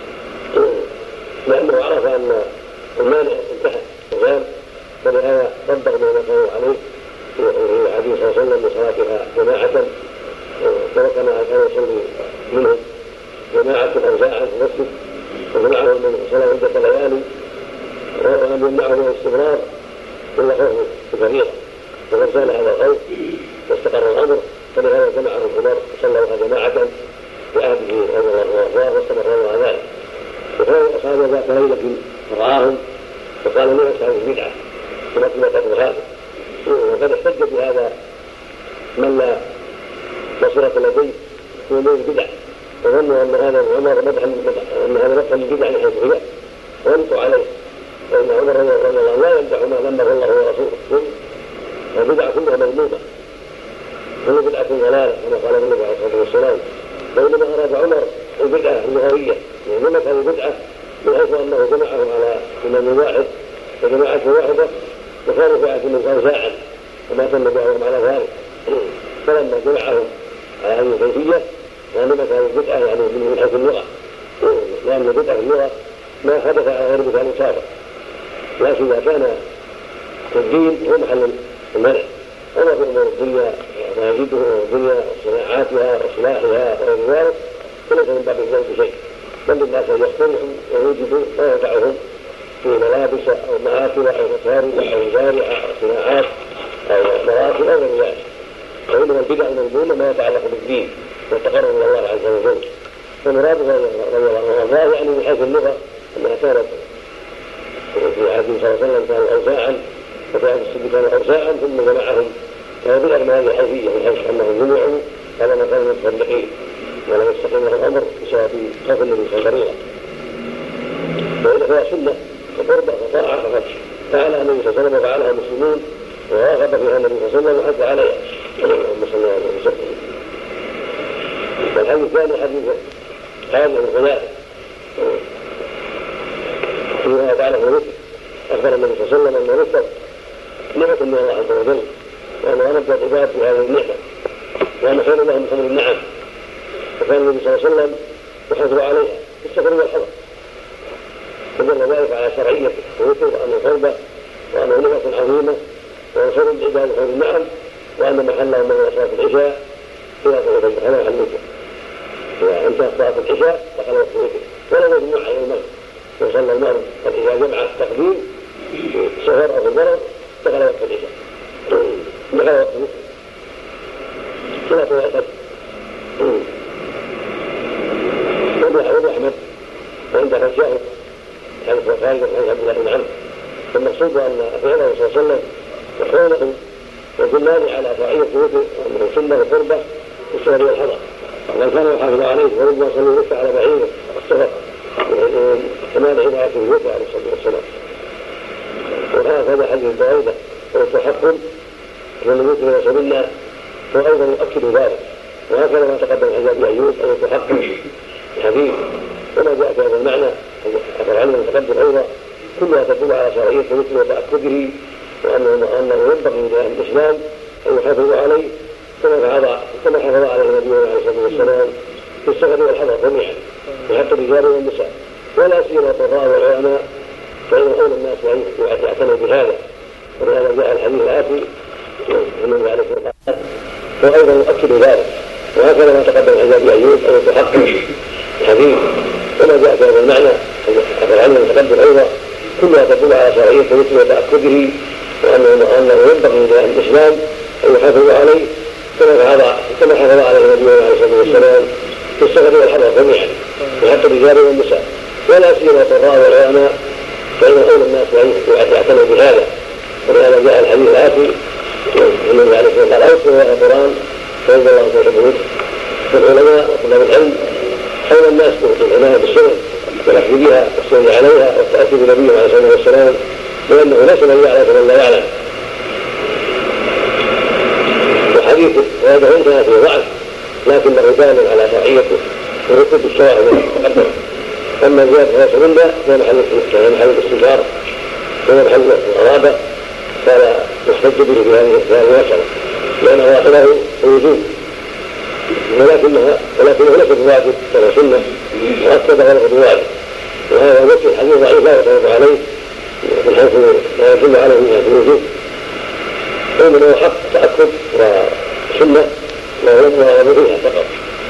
لأنه عرف أن المانع انتهى وزال، فلهذا طبق ما نقله عليه في عهده صلى الله عليه وسلم بصلاتها جماعة، ترك ما كان يصلي منهم جماعة أوزاعا في المسجد وجمعهم من صلاة عدة ليالي، ولم يمنعه من الاستمرار إلا خوفه بفريضة، وقد زال هذا الخوف واستقر الأمر، فلهذا جمعهم عمر وصلوها جماعة في عهده رضي الله عنه واستمروا على ذلك. وكان أصحاب ذات ليلة فرعاهم وقال من أصحاب البدعة ومثل قتل هذا، وقد احتج بهذا من لا بصيرة لديه في أمور البدع، وظنوا أن هذا عمر مدحا أن هذا مدحا للبدع من حيث هي، وانتوا عليه، فإن عمر رضي الله عنه لا يمدح ما ذمه الله ورسوله، والبدع كلها مذمومة، كل بدعة ضلالة كما قال النبي عليه الصلاة والسلام. بينما أراد عمر البدعة اللغوية، يعني هذه البدعة من حيث أنه جمعهم على إمام واحد وجماعة واحدة وكانوا في عهد من أوزاعا وما تم بعضهم على ذلك، فلما جمعهم على هذه الكيفية وأنما هذه البدعة يعني من حيث اللغة، لأن البدعة في اللغة ما حدث على غير مثال سابق، لكن إذا كان الدين هو محل المنع، أما في أمور الدنيا ما يجده الدنيا وصناعاتها وإصلاحها وغير ذلك فليس من باب الزوج شيء، بل للناس أن يختلفوا ويوجدوا ما ينفعهم في ملابس أو مآكل أو مكارم أو زارع أو صناعات أو مراكب أو غير ذلك. فإنما البدع المذمومة ما يتعلق بالدين والتقرب إلى الله عز وجل. فمراد رضي الله عنه يعني من حيث اللغة أنها كانت في عهد صلى الله عليه وسلم كانوا أوزاعا، وفي عهد الصديق كانوا أوزاعا ثم جمعهم فبدأ من هذه الحيثية من حيث أنهم جمعوا على ما كانوا متصدقين ولم يستقيم له الأمر بسبب خوف النبي صلى الله عليه وسلم. وإذا فيها سنة وقربة وطاعة فقد فعلها النبي صلى الله عليه وسلم وفعلها المسلمون وراغب فيها النبي صلى الله عليه وسلم وحث عليها اللهم صل على وسلم. والحديث الثاني حديث هذا الغلاف فيما يتعلق بالوتر، أخبر النبي صلى الله عليه وسلم أن الوتر نعمة من الله عز وجل، وأنا أنبت العباد في هذه النعمة وأنا خير لهم من خمر النعم، فكان النبي صلى الله عليه وسلم يحث عليها في السفر والحضر فدل ذلك على شرعية الوتر وأنه فرض وأنه نعمة عظيمة وأنصر العباد خير النعم وأن محله من صلاة العشاء إلى هذا محل الوتر. إذا انتهت صلاة العشاء دخل وقت الوتر ولا يجمع على المغرب وصلى المغرب فإذا جمع التقديم في السفر أو في البرد دخل وقت العشاء دخل وقت الوتر كما تؤكد. وابن أحمد وعندك الشاهد حديث وفائد عن عبد الله بن عمرو فالمقصود أن فعله صلى الله عليه وسلم وحوله يدلان على فاعلية الوتر وأنه سنة وقربة في السفر والحضر وقد كان يحافظ عليه وربما صلى الوتر على بعيره السفر كمال عناية الوتر عليه الصلاة والسلام. وهذا حديث بعيدة ويتحقق أن الوتر يصل منا هو أيضا يؤكد ذلك وهكذا ما تقدم عن أبي أيوب أن يتحقق الحديث وما جاء في هذا المعنى أثر عنه المتقدم أيضا كلها تدل على شرعية الوتر وتأكده وأنه ينبغي لأهل الإسلام أن يحافظوا عليه كما حافظ عليه النبي عليه الصلاة والسلام في السفر والحضر جميعا وحتى الرجال والنساء ولا سيما القضاء والعلماء فإن أولى الناس أن يعتنوا بهذا. ولهذا جاء الحديث الآتي النبي عليه الصلاة والسلام وأيضا يؤكد ذلك وهكذا ما تقدم عن أبي أيوب أن يتحقق الحديث وما جاء في هذا المعنى أثر عنه المتقدم أيضا كلها تدل على شرعية الوتر وتأكده وأنه ينبغي لأهل الإسلام أن يحافظوا عليه كما حافظ عليه النبي عليه الصلاة والسلام في السفر والحضر جميعا وحتى الرجال والنساء ولا سيما القضاء والعلماء فإن أولى الناس أن يعتنوا بهذا. ولهذا جاء الحديث الآتي النبي عليه الصلاة والسلام قال أوصوا يا القرآن فإن الله يحب الوتر. والعلماء وطلاب العلم أولى الناس بالعناية بالسنن والأخذ بها والسير عليها والتأتي بالنبي عليه الصلاة والسلام لأنه ليس من يعلم فمن لا يعلم. وحديث هذا انتهى في ضعف لكنه دال على شرعيته ورتب الشواهد المتقدمة. أما زيادة رسول الله فهي محل الاستنكار وهي محل الغرابة فلا يحتج به في هذه المسألة لأن واحده وجود ولكنها ولكنه ليس بواجب كما سنة وأكد غير بواجب. وهذا وجه الحديث ضعيف لا يتوقع عليه من حيث لا يدل عليه من حيث الوجود ومن حق تأكد وسنة وهو فيها فقط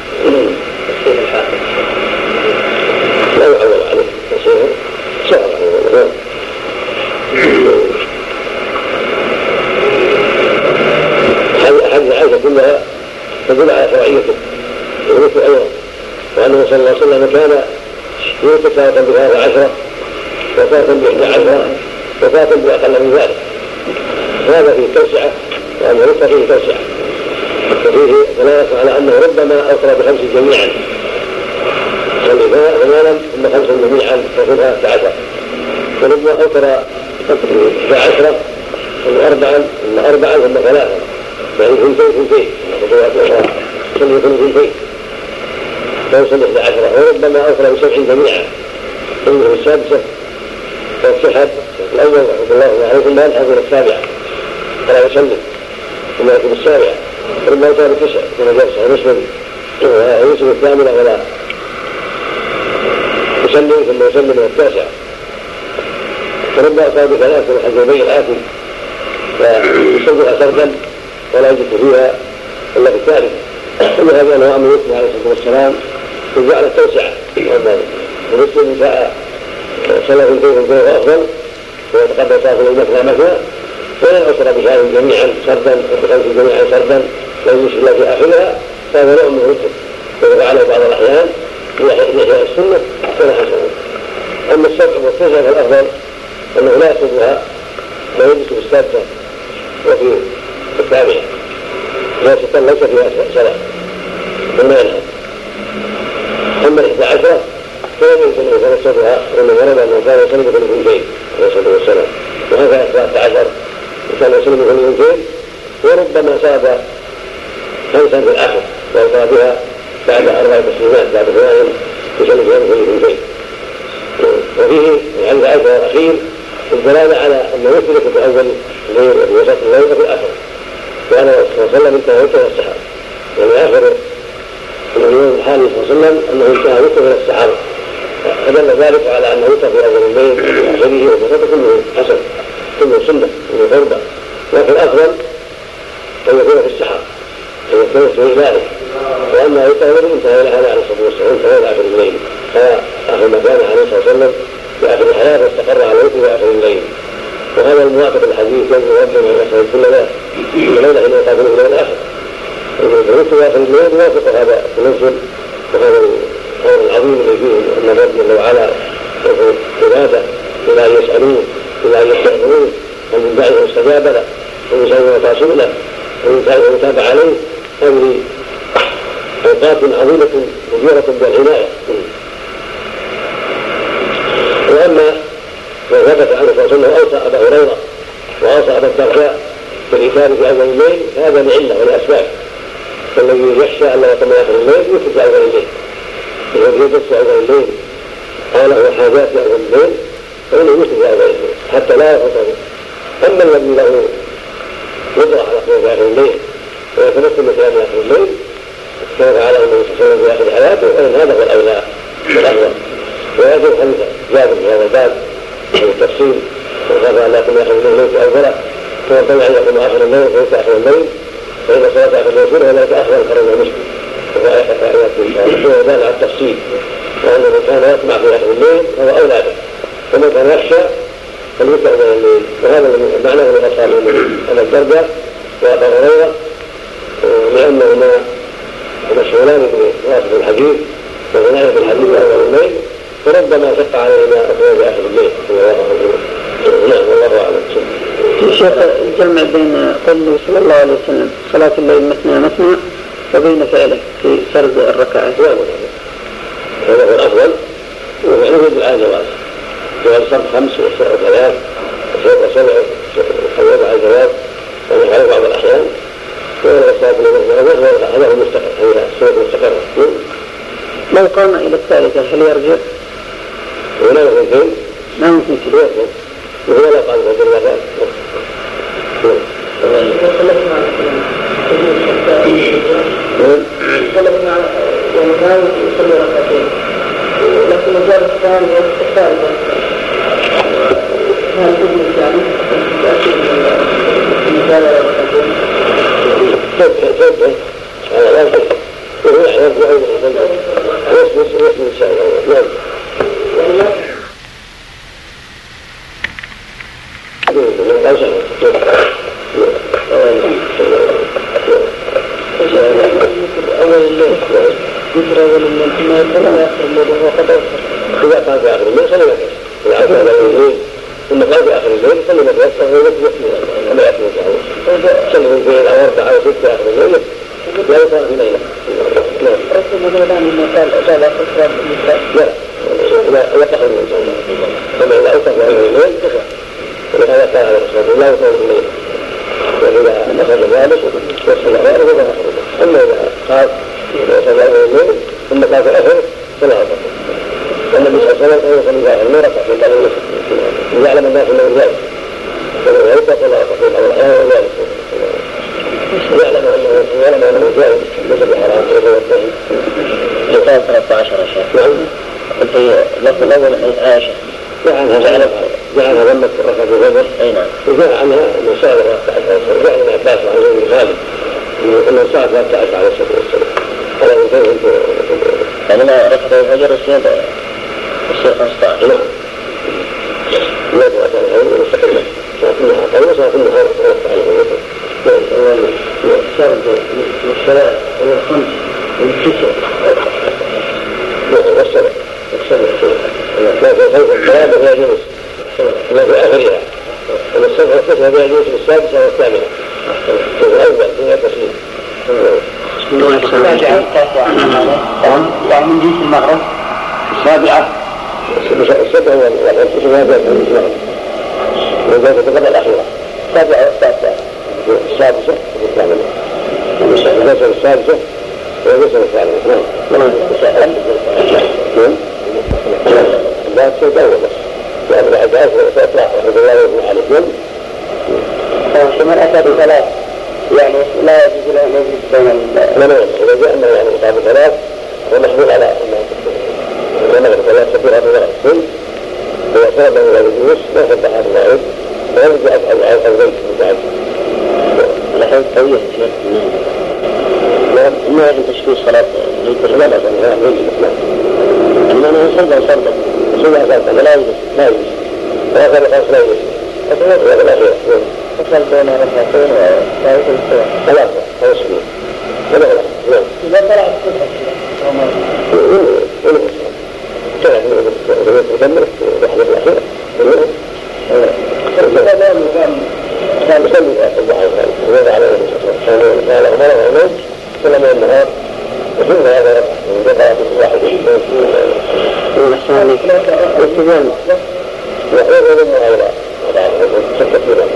لا يعول عليه تصير سهل عليه. حديث عائشة كلها تدل على شرعيته ومثل أيضا وأنه صلى الله عليه وسلم كان يوتر ساعة بهذا عشرة وساعة بإحدى عشرة وساعة بأقل من ذلك. هذا فيه توسعة وأن يوتر فيه توسعة وفيه دلالة على أنه ربما أوتر بخمس جميعا والإفاء ثمانا ثم خمسا جميعا وفيها عشرة وربما أوتر إحدى عشرة ثم أربعا ثم أربعا ثم ثلاثا يعني ثلثين ثلثين خطوات أخرى يصلي ثلثين ثلثين فيصلي إحدى عشرة وربما أوصل بسبع جميعا ثم السادسة فالصحة الأول رحمة الله عليكم لا الحظ السابعة فلا يسلم ثم يكون السابعة ربما أوصل بتسع كما جاء صحيح مسلم يوسف الثامنة ولا يسلم ثم يسلم من التاسعة فربما أوصل بثلاث من الحجابين الآتي فيصلها سردا ولا يجد فيها إلا في الثالث. كل هذه أنواع من يوسف عليه الصلاة والسلام ترجع على التوسعة ورسل النساء صلى في الكيف الكيف أفضل ويتقبل صلاة المثنى مثنى ولا يعصر بشهر جميعا سردا وبخمس جميعا سردا لا يجوز إلا في آخرها فهذا نوع من الرسل ويقع عليه بعض الأحيان لإحياء السنة فلا حسنه. أما السبع والتسع فالأفضل أنه لا يأخذها لا يجلس في السادسة وفي التابعة لا ستة ليس فيها صلاة ثم ينهى. أما إحدى عشرة فلا يمكن أن يتنسبها ومن ورد أنه كان يسلم كل اثنتين عليه الصلاة والسلام وهذا ثلاثة عشر وكان يسلم كل اثنتين وربما صاب خمسا في الآخر وأوصى بها بعد أربع تسليمات بعد ثمان يسلم كل اثنتين. وفيه عند العشر الأخير الدلالة على أنه يثبت في الأول الليل وفي وسط الليل وفي الآخر وأنا صلى الله عليه وسلم انتهى وتر السحر يعني آخر اليوم الحالي صلى الله عليه وسلم أنه انتهى وتر السحر فدل ذلك على أنه يوتر في أول الليل وآخره وفترته كله حسن كله سنة كله فرضة، لكن الأفضل أن يكون في السحر أن يكون في إلهه، وأما يطول انتهى إلى هذا عليه الصلاة والسلام انتهى إلى آخر الليل، فآخر ما كان عليه الصلاة والسلام في آخر الحياة واستقر على وجهه في آخر الليل. وهذا الموافق الحديث يجب ربنا أن يسأل كل ذلك الليلة إنه يقابل إلى الآخر، الوقت في آخر الليل يوافق هذا التنزل وهذا الخير العظيم الذي فيه أن الرب جل وعلا يقول عباده إلى أن يسألوه إلى أن يستغفروه ومن بعده استجاب له ومن سوى تواصل له ومن تاب عليه. هذه أوقات عظيمة كبيرة بالعناية. وأما ما ثبت عنه صلى الله عليه وسلم أوصى أبا هريرة وأوصى أبا الدرداء بالإيثار في أول الليل، هذا لعلة ولأسباب. فالذي يخشى أن لا يقوم آخر الليل يوتر في أول الليل، الذي يجلس في أول الليل قال له حاجات في أول الليل فإنه يوتر في أول الليل حتى لا يفوته. أما الذي له قدرة على قيام في آخر الليل ويتمكن من قيام آخر الليل كما فعله النبي صلى الله عليه وسلم في آخر حياته، فإن هذا هو الأولى والأفضل. ويجب أن جابر في هذا الباب التفصيل وقال لا يكون آخر الليل في أوله كما طلع أن يكون آخر الليل في آخر الليل، فإن صلاة آخر الليل سنة وذلك أخبر القرن المسلم وهو آيات إن شاء الله فهو دال على التفصيل، وأن من كان يطمع في آخر الليل فهو أولى به، ومن كان يخشى فليطلع من الليل. وهذا معناه من أصحاب أبا الدرداء وأبا هريرة لأنهما مشغولان بواسطة الحديث وغناية الحديث أول الليل، فربما شق عليهما أبواب آخر الليل. نعم والله أعلم. الشيخ الجمع بين قوله صلى الله عليه وسلم صلاة الليل مثنى مثنى وبين فعله في سرد الركعات هذا هو الأفضل، وفعله بالآن جواز جواز صرف خمس وسبع ثلاث وسبع وسبع الجواز ومن بعض الأحيان والصلاة الليل هذا هو مستقر، هي السنة مستقرة. لو قام إلى الثالثة هل يرجع؟ ولا يمكن ما ممكن كده وهو لا قال رجل لا قال طلبنا على ومكان يصلي ركعتين لكن مجال الثاني الثالثة هل تبني يعني تأكيد المثال ركعتين تبقى تبقى على ذلك وهو يحضر بعيد ويسمس ويسمس إن شاء الله. نعم أول الليل يترى أول الليل ثم يطلع آخر الليل وهو قد أوصل. إذا قال في آخر الليل صلي مكة إذا عاد أول الليل ثم قال في آخر الليل صلي مكة وهو يكفي كما يكفي صلي في الليل أو أربعة أو ستة آخر الليل لا يصلي في ليلة. رسول الله لما قال أجاب أخرى بالنسبة لا لا لا تخرج إن شاء الله. فما إذا أوصل في آخر الليل كفى، ولهذا قال عليه الصلاة والسلام لا يصلي في الليل، وإذا نخرج ذلك وصل ذلك ولا أخرج. أما إذا قال وصل ذلك الليل ثم قال في آخر فلا أخرج. النبي صلى الله عليه وسلم يصلي في آخر ما ركع في بعض المسلمين يعلم الناس أنه ذلك فلو يوقف ولا أخرج أو الأحيان ذلك يعلم أنه يعلم أنه ذلك ليس بحرام ويتوكل. يقال ثلاثة عشر يا شيخ. نعم. في اللفظ الأول حديث عائشة. جعلها جعلها ضمت ركعة الفجر. أي نعم. وجاء عنها من سائر الركعة وجاء عنها عباس وعن زيد بن خالد أنه ساعة ثلاثة عشر عليه الصلاة والسلام. هذا من كيف أنت يعني ما ركعة الفجر يصير يصير خمسة عشر. نعم. لا ركعة الفجر مستقلة. ساعتها قلنا ساعتها ركعة الفجر. السرد والصلاة والخمس والتسع والسبع والسبع لا في خلف الثلاثة فيها جنس لا في آخرها، أما السبع والتسع فيها جنس السادسة والثامنة في الأول فيها تسليم. يعني من جنس المغرب السابعة السبع والتسع فيها جنس المغرب وذلك تقبل الأخيرة السابعة والتاسعة السادسة والثامنة الجسر السادسة والجسر الثامنة. نعم نعم لا تتدور بس وأبرع الجاس وتطلع رحمة الله ويبنى عليكم. فمن أتى بثلاث يعني لا يجوز له أن يجلس بين لا لا إذا جاء أنه يعني إصابة ثلاث ومحمول على أنه المغرب ولا يستطيع أن يغسل ويصاب له الجلوس ما فتح المغرب ويرجع البيت بعد الحين قوية شيخ ما يجب تشكيل صلاة لا لا لا لا يجب أما أنا يصلى يصلى يصلى يصلى لا يجلس لا يجلس وهذا الخاص لا يجلس أصلا ولا لا غير فصل بين ركعتين وثالث السورة ثلاثة أو سبيل ولا لا لا إذا طلعت الصبح ولا تعرف ودمرت واحدة الأخيرة كان يصلي الضحى ويضع على النبي قال أمره ونوم سلم النهار وثم هذا وقع في واحد من الثاني الاستدلال وغير المعاولة شك فيها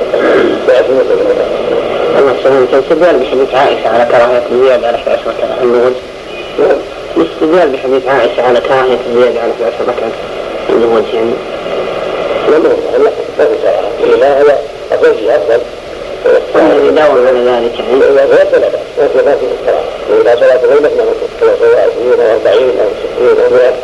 الله سبحانه الاستدلال بحديث عائشة على كراهية الزيادة على إحدى عشرة ركعة النوم الاستدلال بحديث عائشة على كراهية الزيادة على إحدى عشرة ركعة النوم يعني لما الله ما في صراحة لا هو أفضل أفضل أنه يداوم على ذلك يعني إذا غير ثلاثة وفي ذات الصلاة وإذا صلاة غيرك ما نقول سواء عشرين أو أربعين أو ستين أو مئة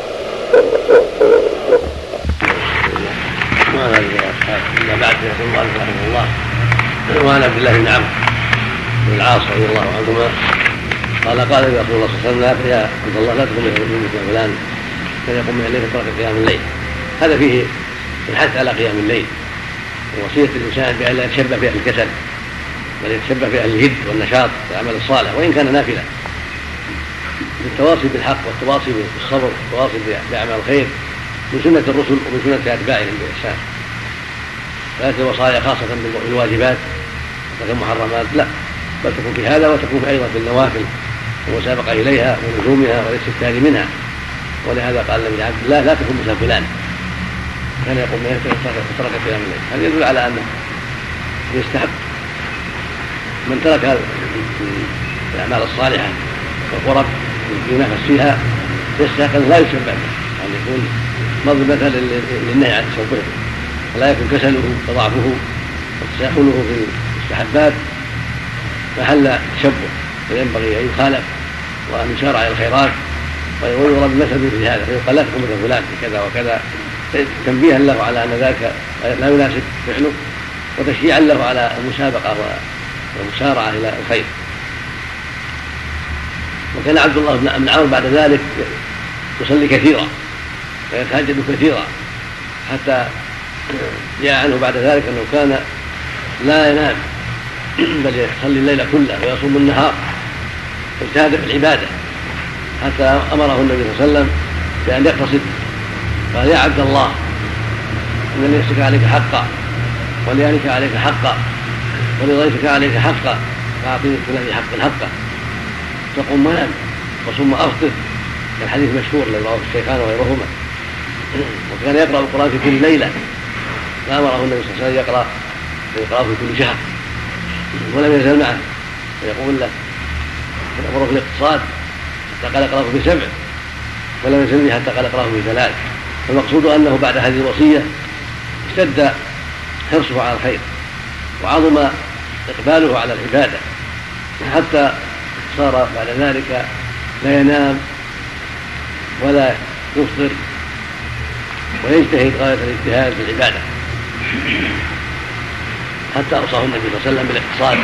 وعن أما بعد يقول الله رحمه الله وعن عبد الله بن عمرو بن العاص رضي الله عنهما قال قال رسول الله صلى الله عليه وسلم يا عبد الله لا تقم مثل فلان فيقوم من الليل فترك قيام الليل. هذا فيه الحث على قيام الليل ووصية الإنسان بأن لا يتشبه بأهل الكسل بل يتشبه بأهل الجد والنشاط والعمل الصالح وإن كان نافلة بالتواصي بالحق والتواصي بالصبر والتواصي بأعمال الخير من سنة الرسل ومن سنة أتباعهم بإحسان. ليست الوصايا خاصة بالواجبات والمحرمات لا بل تكون في هذا وتكون أيضا في النوافل والمسابقة إليها ولزومها والاستكثار منها. ولهذا قال النبي عبد الله لا تكن مثل فلان كان يقوم ترك قيام الليل. هذا يدل على أنه يستحب من ترك الأعمال الصالحة والقرب ينافس فيها يستحق أن لا يشبه به أن يكون مضبة للنهي عن تشبهه فلا يكون كسله وضعفه وتساهله في المستحبات محل تشبه فينبغي أن يخالف وأن يشار على الخيرات ويضرب المثل في هذا فيقال لا تكن مثل فلان في كذا وكذا تنبيها له على أن ذلك لا يناسب فعله وتشجيعا له على المسابقة والمسارعة إلى الخير. وكان عبد الله بن عمرو بعد ذلك يصلي كثيرا ويتهجد كثيرا حتى جاء عنه بعد ذلك أنه كان لا ينام بل يصلي الليل كله ويصوم النهار واجتهد في العبادة حتى أمره النبي صلى الله عليه وسلم بأن يقتصد قال يا عبد الله إن لنفسك عليك حقا ولأهلك عليك حقا ولضيفك عليك حقا فأعطني كل ذي حق حقا تقوم ونام وصم أفطر كالحديث المشهور الذي رواه الشيخان وغيرهما. وكان يقرأ القرآن في كل ليلة فأمره النبي صلى الله عليه وسلم يقرأ ويقرأه في كل شهر ولم يزل معه ويقول له يأمره في الاقتصاد حتى قال اقرأه في سبع ولم يزل به حتى قال اقرأه في ثلاث. فالمقصود أنه بعد هذه الوصية اشتد حرصه على الخير وعظم إقباله على العبادة حتى صار بعد ذلك لا ينام ولا يفطر ويجتهد غاية الاجتهاد في العبادة حتى أوصاه النبي صلى الله عليه وسلم بالاقتصاد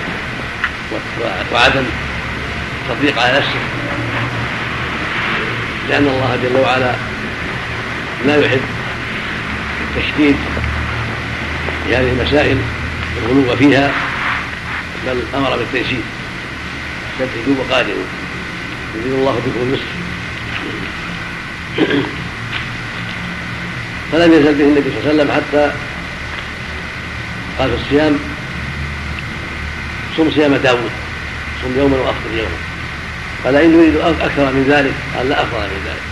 وعدم التضييق على نفسه لأن الله جل وعلا لا يحب التشديد في هذه المسائل والغلو فيها بل أمر بالتيسير سددوا وقارنوا يريد الله بكم اليسر. فلم يزل به النبي صلى الله عليه وسلم حتى قال في الصيام صم صيام داود صم يوما وافطر يوما قال إن يريد أكثر من ذلك قال لا أفضل من ذلك.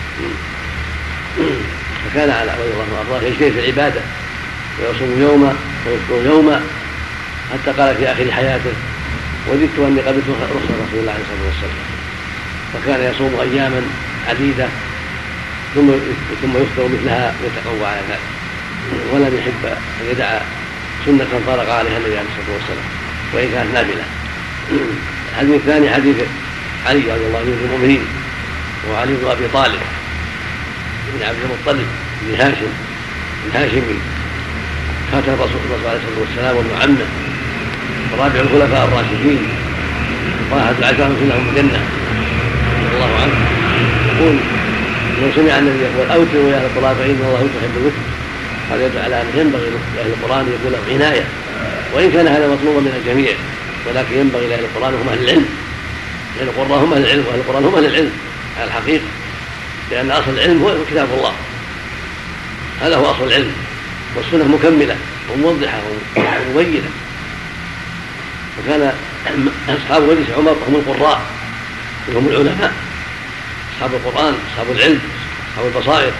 فكان على رضي الله عنه وارضاه يجتهد في العبادة ويصوم يوما ويفطر يوما حتى قال في آخر حياته وددت أني قبلت رخصة رسول الله عليه الصلاة والسلام. فكان يصوم أياما عديدة ثم ثم يفطر مثلها ويتقوى على ذلك ولم يحب أن يدع سنة فرق عليها النبي عليه الصلاة والسلام وإن كانت نافلة. الحديث الثاني حديث علي رضي الله عنه المؤمنين وعلي بن أبي طالب بن عبد المطلب بن هاشم الهاشمي خاتم الرسول صلى الله عليه وسلم وابن عمه ورابع الخلفاء الراشدين واحد العشرة لهم الجنة رضي الله عنه. يقول لو سمع النبي يقول أوتروا يا أهل القرآن فإن الله يحب الوتر، هذا يدل على أن ينبغي لأهل القرآن يكون لهم عناية، وإن كان هذا مطلوبا من الجميع، ولكن ينبغي لأهل القرآن هم أهل العلم، لأن القراء هم أهل العلم وأهل القرآن هم أهل العلم على الحقيقة، لأن أصل العلم هو كتاب الله، هذا هو أصل العلم، والسنة مكملة وموضحة ومبينة. وكان أصحاب مجلس عمر هم القراء وهم العلماء، أصحاب القرآن، أصحاب العلم، أصحاب البصائر،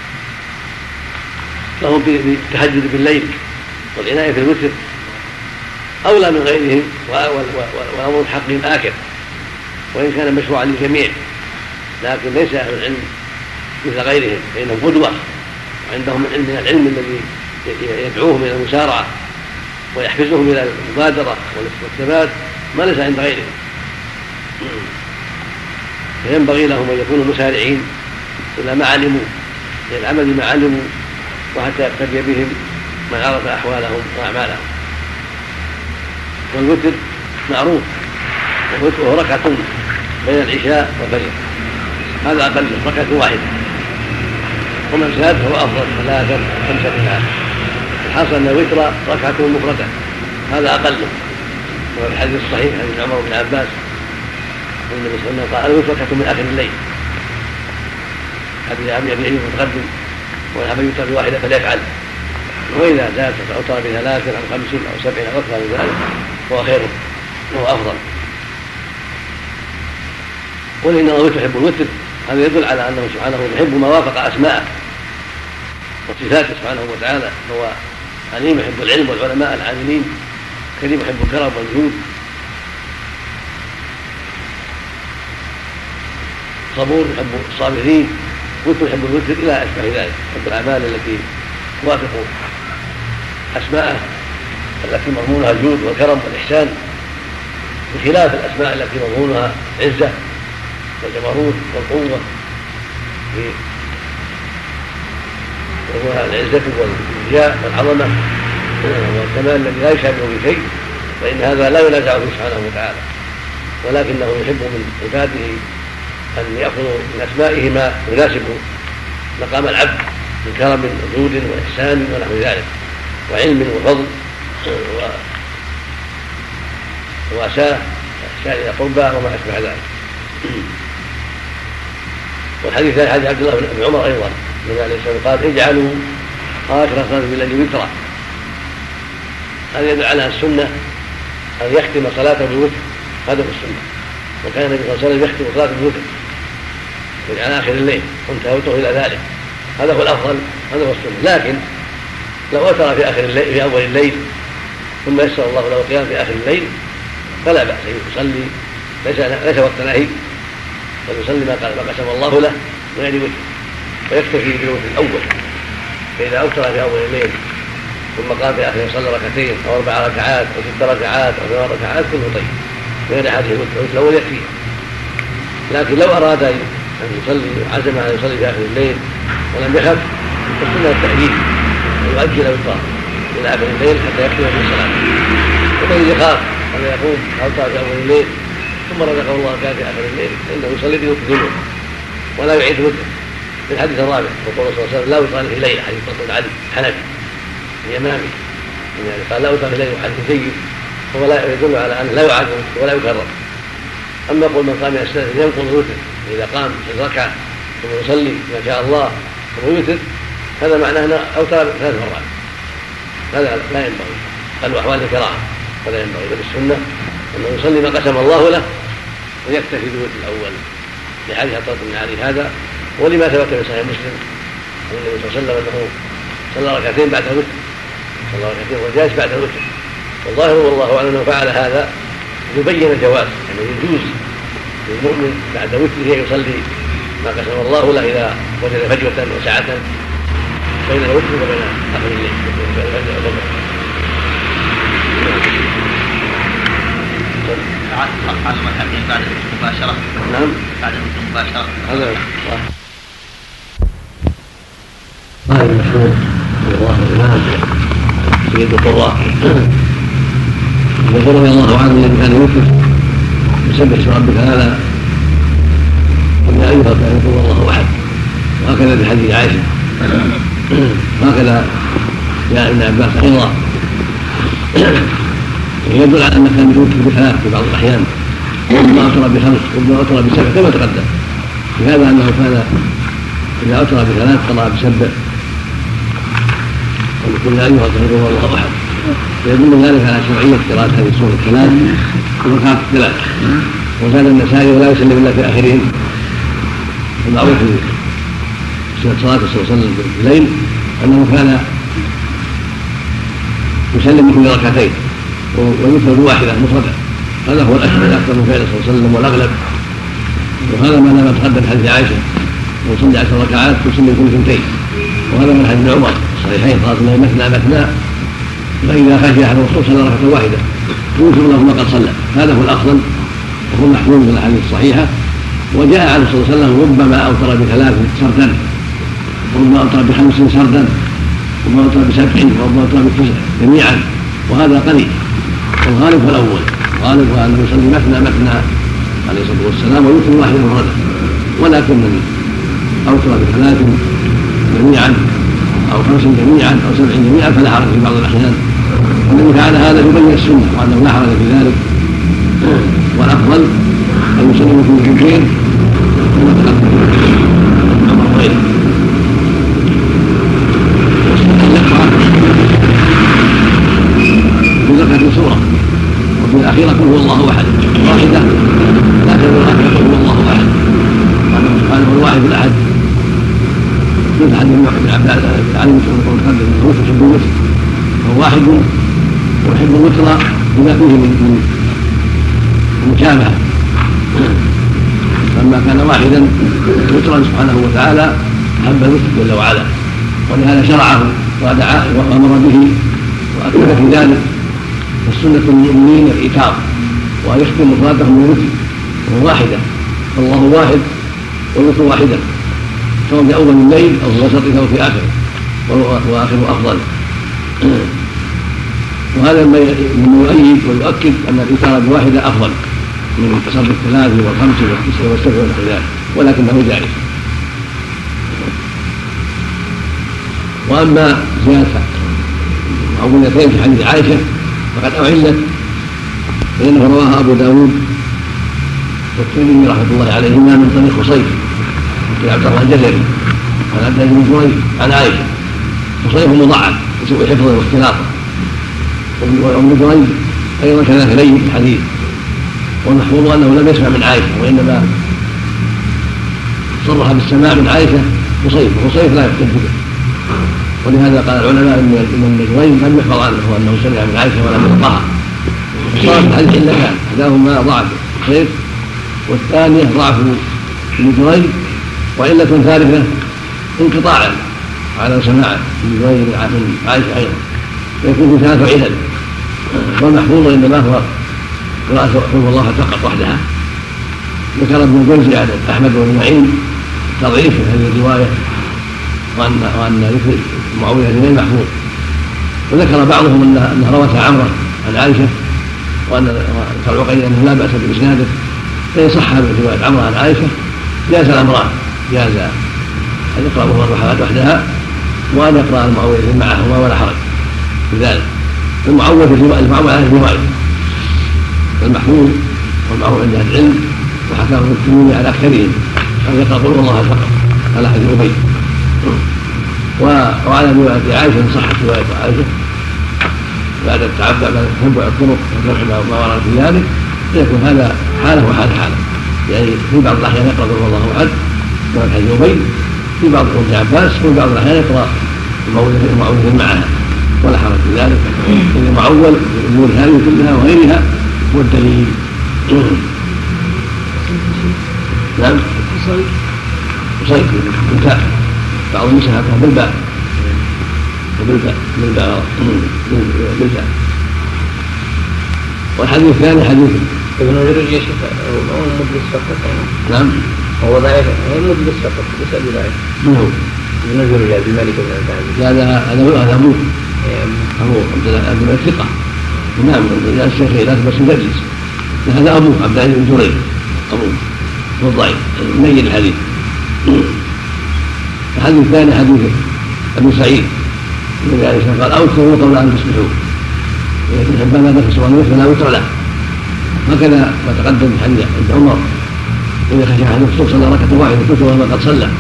لهم بالتهجد بالليل والعناية في الوتر أولى من غيرهم، وأمر حقهم آكد، وإن كان مشروعا للجميع، لكن ليس أهل العلم مثل غيرهم، فإنهم قدوة وعندهم من العلم الذي يدعوهم إلى المسارعة ويحفزهم إلى المبادرة والثبات ما ليس عند غيرهم. فينبغي لهم أن يكونوا مسارعين إلى ما علموا، إلى العمل بما علموا، وحتى يقتدي بهم من عرف أحوالهم وأعمالهم. والوتر معروف، والوتر هو ركعة بين العشاء والفجر، هذا أقل ركعة واحدة، ومن زاد فهو أفضل ثلاثة خمسة منها. الحاصل أن الوتر ركعة مفردة، هذا أقل. وفي الحديث الصحيح عن ابن عمر بن عباس أن النبي صلى الله عليه وسلم قال الوتر ركعة من آخر الليل، حديث أبي أبي أيوب متقدم، وإن حب يوتر بواحدة فليفعل، وإذا زاد فأوتر بثلاث أو خمس أو سبع أو أكثر من ذلك فهو خير وهو أفضل. قل إن الله يحب الوتر، هذا يدل على أنه سبحانه يحب ما وافق أسماءه وصفاته سبحانه وتعالى، هو عليم يحب العلم والعلماء العاملين، كريم يحب الكرم والجود، صبور يحب الصابرين، وتر يحب الوتر إلى أشبه ذلك، يحب الأعمال التي توافق أسماءه التي مضمونها الجود والكرم والإحسان، بخلاف الأسماء التي مضمونها عزة والجبروت والقوة، وهو العزة والجاء والعظمة والكمال الذي لا يشابه بشيء، فإن هذا لا ينازعه سبحانه وتعالى، ولكنه يحب من عباده أن يأخذوا من أسمائه ما يناسب مقام العبد من كرم وجود وإحسان ونحو ذلك، وعلم وفضل وواساة سائر قربى وما أشبه ذلك. والحديث الثاني حديث عبد الله بن عمر أيضا النبي عليه الصلاة والسلام قال اجعلوا آخر صلاة بالليل وترا، هذا يدل على السنة أن يختم صلاته بالوتر، هذا هو السنة، وكان النبي صلى الله عليه وسلم يختم صلاته بالوتر على آخر الليل، وانتهوا إلى ذلك، هذا هو الأفضل، هذا هو السنة. لكن لو أوتر في آخر الليل في أول الليل ثم يسر الله له القيام في آخر الليل فلا بأس، يصلي ليس ليس وقت نهي، ويصلي ما قال ما قسم الله له من غير وتر، ويكتفي بالوتر الأول. فإذا أوتر في أول الليل ثم قام في آخر صلى ركعتين أو أربع ركعات أو ست ركعات أو ثمان ركعات كله طيب، غير حديث الوتر الأول يكفي. لكن لو أراد أن يصلي وعزم أن يصلي في آخر الليل ولم يخف فالسنة التأجيل ويؤجل ويطار إلى آخر الليل حتى يختم في الصلاة. ومن يخاف أن يقوم أوتر في أول الليل ثم رزقه الله كان في آخر الليل فإنه يصلي بوتر ذنوب ولا يعيد وتر. في الحديث الرابع وقول صلى الله عليه وسلم لا يطال في ليلة، حديث رسول علي حنفي اليمامي يعني قال لا يطال في ليلة، حديث جيد، هو لا يدل على أنه لا يعاد ولا يكرر. أما يقول من قام يستأذن ينقض الوتر، إذا قام في ركعة ثم يصلي ما شاء الله ثم يوتر، هذا معناه أنه أوتر ثلاث مرات، هذا لا ينبغي، بل أحوال الكراهة، فلا ينبغي. بل السنة أنه يصلي ما قسم الله له ويكتفي بالوتر الأول، لحديث عطاء بن علي هذا، ولما ثبت في صحيح مسلم عن النبي صلى الله عليه وسلم أنه صلى ركعتين بعد الوتر، صلى ركعتين وجالس بعد الوتر، والظاهر والله أعلم أنه فعل هذا يبين الجواز، أنه يعني يجوز للمؤمن بعد وتره يصلي ما قسم الله له إذا وجد فجوة وسعة بين الوتر وبين آخر الليل بين الفجر والفجر. على المرحلتين بعد الوتر مباشرة. نعم. بعد الوتر مباشرة. هذا قال المشهور الله الإمام سيد القراء يقول رضي الله عنه الذي كان يوقف يسبح اسم ربك هذا يا أيها الكافرون قل الله أحد. وهكذا في حديث عائشة وهكذا جاء ابن عباس أيضا يدل على أنه كان يوقف بثلاث في بعض الأحيان وربما أوتر بخمس وربما أوتر بسبع كما تقدم. لهذا أنه كان إذا أوتر بثلاث قرأ بسبع وقل يا أيها الكافرون قل الله أحد. ويدل ذلك على شرعية قراءة هذه السورة الثلاث وركعات الثلاث. وكان النسائي ولا يسلم إلا في آخرهم. المعروف في صلاة الرسول صلى الله عليه وسلم في الليل أنه كان يسلم كل ركعتين ويوتر بواحدة مفردة. هذا هو الأشهر الأكثر من فعل صلى الله عليه وسلم والأغلب. وهذا ما لم تقدم حديث عائشة وصلي عشر ركعات وسلم كل ثنتين. وهذا من حديث عمر الصحيحين قال مثنى مثنى فإذا خشي أحد الرسول صلى ركعة واحدة يوتر له ما قد صلى. هذا هو الأفضل وهو محمول من الأحاديث الصحيحة. وجاء عليه الصلاة والسلام ربما أوتر بثلاث سردا وربما أوتر بخمس سردا وربما أوتر بسبع وربما أوتر بتسع جميعا. وهذا قليل. والغالب هو الأول غالب هو أنه يصلي مثنى مثنى عليه الصلاة والسلام ويوتر واحد مفردا. ولكن من أوتر بثلاث جميعا أو خمس جميعا أو سبع جميعا فلا حرج في بعض الأحيان. والذي فعل هذا يبين السنة وأنه لا حرج في ذلك. والأفضل أن يسلم في الكثير ثم تقدم أمر غيره. في ذكرة سورة وفي الأخيرة قل هو الله أحد واحدة لا تدري قل هو الله أحد. قال سبحانه الواحد الأحد مثل حديث ابن عباس عليه الصلاة والسلام هو تحب الوتر فهو واحد ويحب الوتر بما فيه من المشابهة. لما كان واحدا وترا سبحانه وتعالى حب الوتر جل وعلا ولهذا شرعه ودعا وامر به واكد في ذلك. والسنه المؤمنين الايتار وان يختم مرادهم من الوتر وهو واحده فالله واحد والوتر واحده سواء في اول الليل او في وسطه او في اخره واخره افضل. وهذا مما يؤيد ويؤكد ان الايتار بواحده افضل من تصرف الثلاث والخمس والتسع والسبع ونحو ذلك ولكنه جائز. واما زياده معوذتين في حديث عائشه فقد اعلت فانه رواها ابو داود والترمذي رحمه الله عليهما من طريق خصيف بن عبد الله الجزري عن عبد الله بن جريج عن عائشه. خصيف مضاعف بسوء حفظه واختلاطه وابن جريج ايضا كذلك لين الحديث. والمحفوظ انه لم يسمع من عائشه وانما صرح بالسماع من عائشه خصيف وخصيف لا يحتج به. ولهذا قال العلماء ان ابن جريج لم يحفظ عنه انه سمع من عائشه ولم يلقاها. صار في الحديث علتان احداهما ضعف خصيف والثانيه ضعف ابن جريج وعله ثالثه انقطاعا على سماع ابن جريج من عائشه ايضا فيكون في ثلاث علل. والمحفوظ انما هو قراءة قل الله فقط وحدها. ذكر ابن الجوزي عن احمد بن معين تضعيف هذه الروايه وان وان ذكر معوذتين محفوظ. وذكر بعضهم انها روتها عمره عن عائشه وان كالعقيل انه لا باس باسناده فان صح روايه عمره عن عائشه جاز الامران جاز ان يقرا الرحلات وحدها وان يقرا المعوذتين معهما ولا حرج في ذلك. المعوذ المعوذ على الروايه المحمول والمعروف عند اهل العلم وحكاه الترمذي على اكثرهم ان يقرا قل الله فقط على حديث ابي. وعلى روايه عائشه ان صحت روايه عائشه بعد التعبد بعد تتبع الطرق وجمع ما ورد في ذلك فيكون هذا حاله وحال حاله. يعني في بعض الاحيان يقرا قل الله احد كما في حديث ابي في بعض ابن عباس وفي بعض الاحيان يقرا المعوذتين معها ولا حرج في ذلك. اذا معول الامور هذه كلها وغيرها هو الدليل. نعم قصيد بالتاء بعض النسخ هكذا بالباء وبالباء بالباء بالباء. والحديث الثاني حديث ابن جريج يا شيخ هو مدلس فقط. نعم هو ضعيف هو مدلس فقط ليس بضعيف. من هو؟ ينزل إلى أبي مالك بن الأنباري. هذا هذا هذا أبوه أبوه عبد الله الثقة. نعم يا الشيخ لا بس مدرس. هذا أبوه عبد العزيز بن جريج أبوه هو ضعيف نيل الحديث. الحديث الثاني حديث أبي سعيد النبي عليه الصلاة والسلام قال أوتروا قبل أن تصبحوا. ابن حبان هذا في سؤال فلا وتر له. هكذا ما تقدم في حديث ابن عمر إذا خشي أحد الصبح صلى ركعة واحدة كتب وما قد صلى.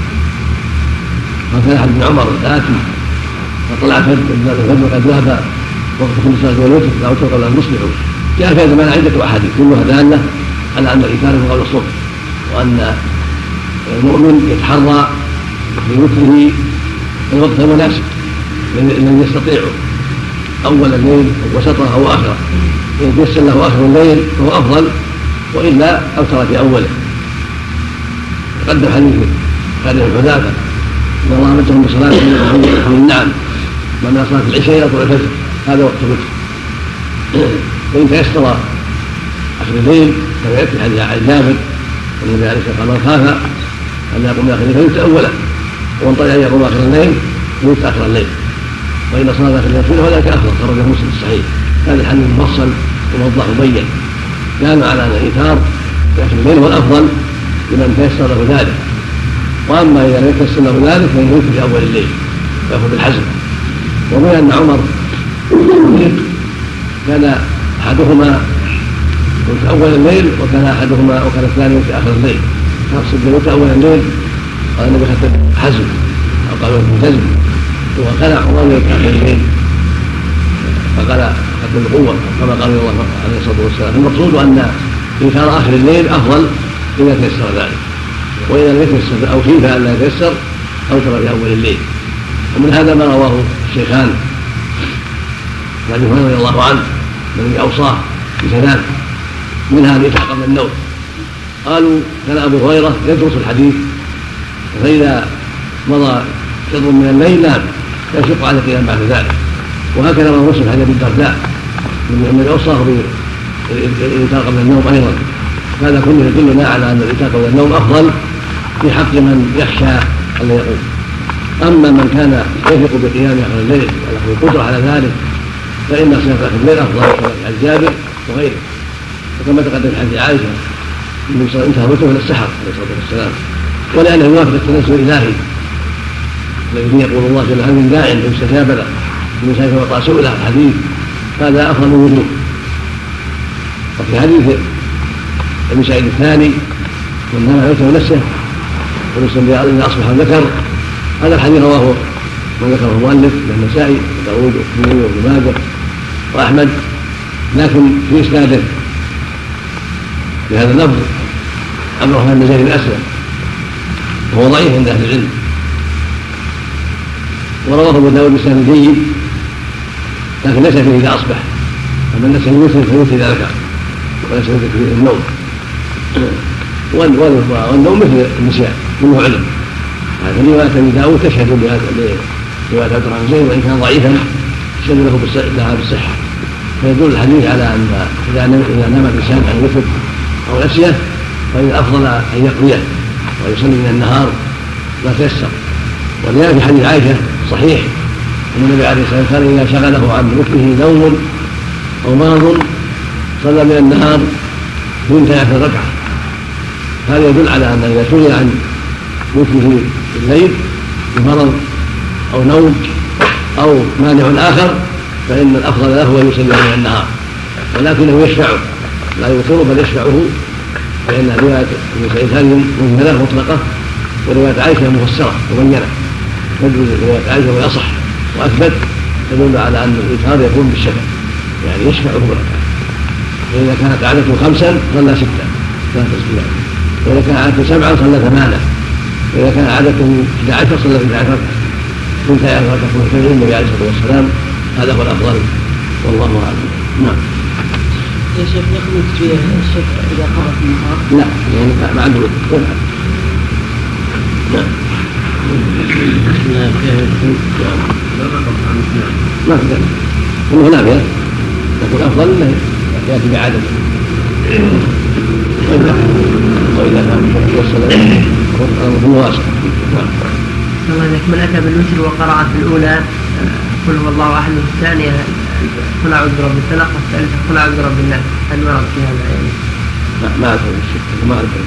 وكان حديث ابن عمر الآتي فطلع الفجر وقد ذهب وقت كل صلاة والوتر لا أوتر قبل أن تصبحوا. جاء في هذا المعنى عدة أحاديث كلها دالة على أن الإيثار من قبل الصبح وأن المؤمن يتحرى في وتره الوقت المناسب الذي يستطيعه أول الليل وسطه أو آخره. إن تيسر له آخر الليل فهو أفضل وإلا أوتر في أوله. تقدم حديث حديث حذافة إن الله أمرهم بصلاة من نعم من صلاة العشاء إلى طلوع الفجر هذا وقت الوتر. وإن تيسر آخر الليل كما يأتي حديث عن جابر والنبي عليه الصلاة والسلام قال خاف أن يقوم آخر الليل فيوتر أوله ومن طلع أن يقوم آخر الليل فيوتر آخر الليل. وإن صلاة آخر الليل فذلك أفضل خرج مسلم الصحيح. هذا الحديث مفصل وموضح وبين كان على أن الإيثار في آخر الليل هو الأفضل لمن تيسر له ذلك. وأما إذا لم يتيسر له ذلك فإنه يوتر في أول الليل ويأخذ بالحزم. وروي أن عمر كان أحدهما في أول الليل وكان أحدهما وكان الثاني في آخر الليل. فأقصد في أول الليل قال النبي خدت حزم أو قالوا ملتزم وخلع عمر في آخر الليل فقال خدت القوة كما قال الله عليه الصلاة والسلام. المقصود أن إيثار آخر الليل أفضل إذا تيسر ذلك وإذا لم يتيسر أو خيف أن لا يتيسر أوتر في أول الليل. ومن هذا ما رواه الشيخان عن أبي هريرة رضي الله عنه الذي أوصاه بثلاث منها الإيثار قبل النوم. قالوا كان أبو هريرة يدرس الحديث فإذا مضى شطر من الليل نام لا يشق على القيام بعد ذلك. وهكذا رواه مسلم حديث الدرداء الذي أوصاه بالإيثار قبل النوم أيضا. هذا كله يدلنا على أن الإيثار قبل النوم أفضل في حق من يخشى أن يقوم. أما من كان يثق بقيام آخر الليل وله القدرة على ذلك فإن صلاة آخر الليل أفضل من حديث جابر وغيره. وكما تقدم حديث عائشة انتهى وتره إلى السحر عليه الصلاة والسلام ولأنه يوافق التنزل الإلهي الذي يقول الله جل وعلا من داع فيستجاب له من سيف وطأ سئل عن الحديث هذا أفضل من وجوه. وفي حديث ابن سعيد الثاني من نام يوتر نفسه ونسلم إذا أصبح ذكر هذا الحديث رواه من ذكره المؤلف من النسائي وداود والترمذي وابن ماجه وأحمد لكن في إسناده بهذا اللفظ عبد الرحمن بن زيد الأسلم وهو ضعيف عند أهل العلم. ورواه أبو داود بسند جيد لكن ليس فيه إذا أصبح أما ليس فيه فيوتر إذا ذكر وليس فيه النوم. والنوم مثل النسيان منه علم. هذا رواية أبي داود تشهد برواية عبد الرحمن بن زيد وإن كان ضعيفا تشهد له بالصحة. فيدل الحديث على أن إذا نام الإنسان عن الوتر أو نسيه فإن الأفضل أن يقضيه ويصلي من النهار لا تيسر. ولذلك في حديث عائشة صحيح أن النبي عليه الصلاة والسلام كان إذا شغله عن وتره نوم أو مرض صلى من النهار اثنتي عشرة ركعة. هذا يدل على أن إذا شغل عن وتره في الليل بمرض أو نوم أو مانع آخر فإن الأفضل له أن يصلي من النهار ولكنه يشفعه لا يوتر بل يشفعه. فإن رواية ابن سعيد هذه مجملة مطلقة ورواية عائشة مفسرة مبينة. تدل رواية عائشة ويصح وأثبت تدل على أن الإيثار يكون بالشفع يعني يشفعه ركعة. فإذا كانت عادته خمسا صلى ستة ثلاث تسبيحات وإذا كان عادته سبعا صلى ثمانة وإذا كان عادته إحدى عشر صلى إحدى عشر كنت يا أخوة تكون خير النبي عليه الصلاة والسلام. هذا هو الأفضل والله أعلم. نعم. يا شيخ يخرج في الشفع إذا قضى في النهار؟ لا يعني ما عنده وجه. نعم. ما في ذلك. إنه نافية لكن الأفضل أنه يأتي بعدد. وإذا كان وإذا كان الشفع والصلاة والأمر واسع. نعم. الله إذا من أتى بالوتر وقرأ في الأولى قل هو الله أحد، الثانية قل أعوذ برب الفلق، والثالثة قل أعوذ برب الناس، هل ورد في هذا يعني؟ لا ما أعرف الشك ما أعرف.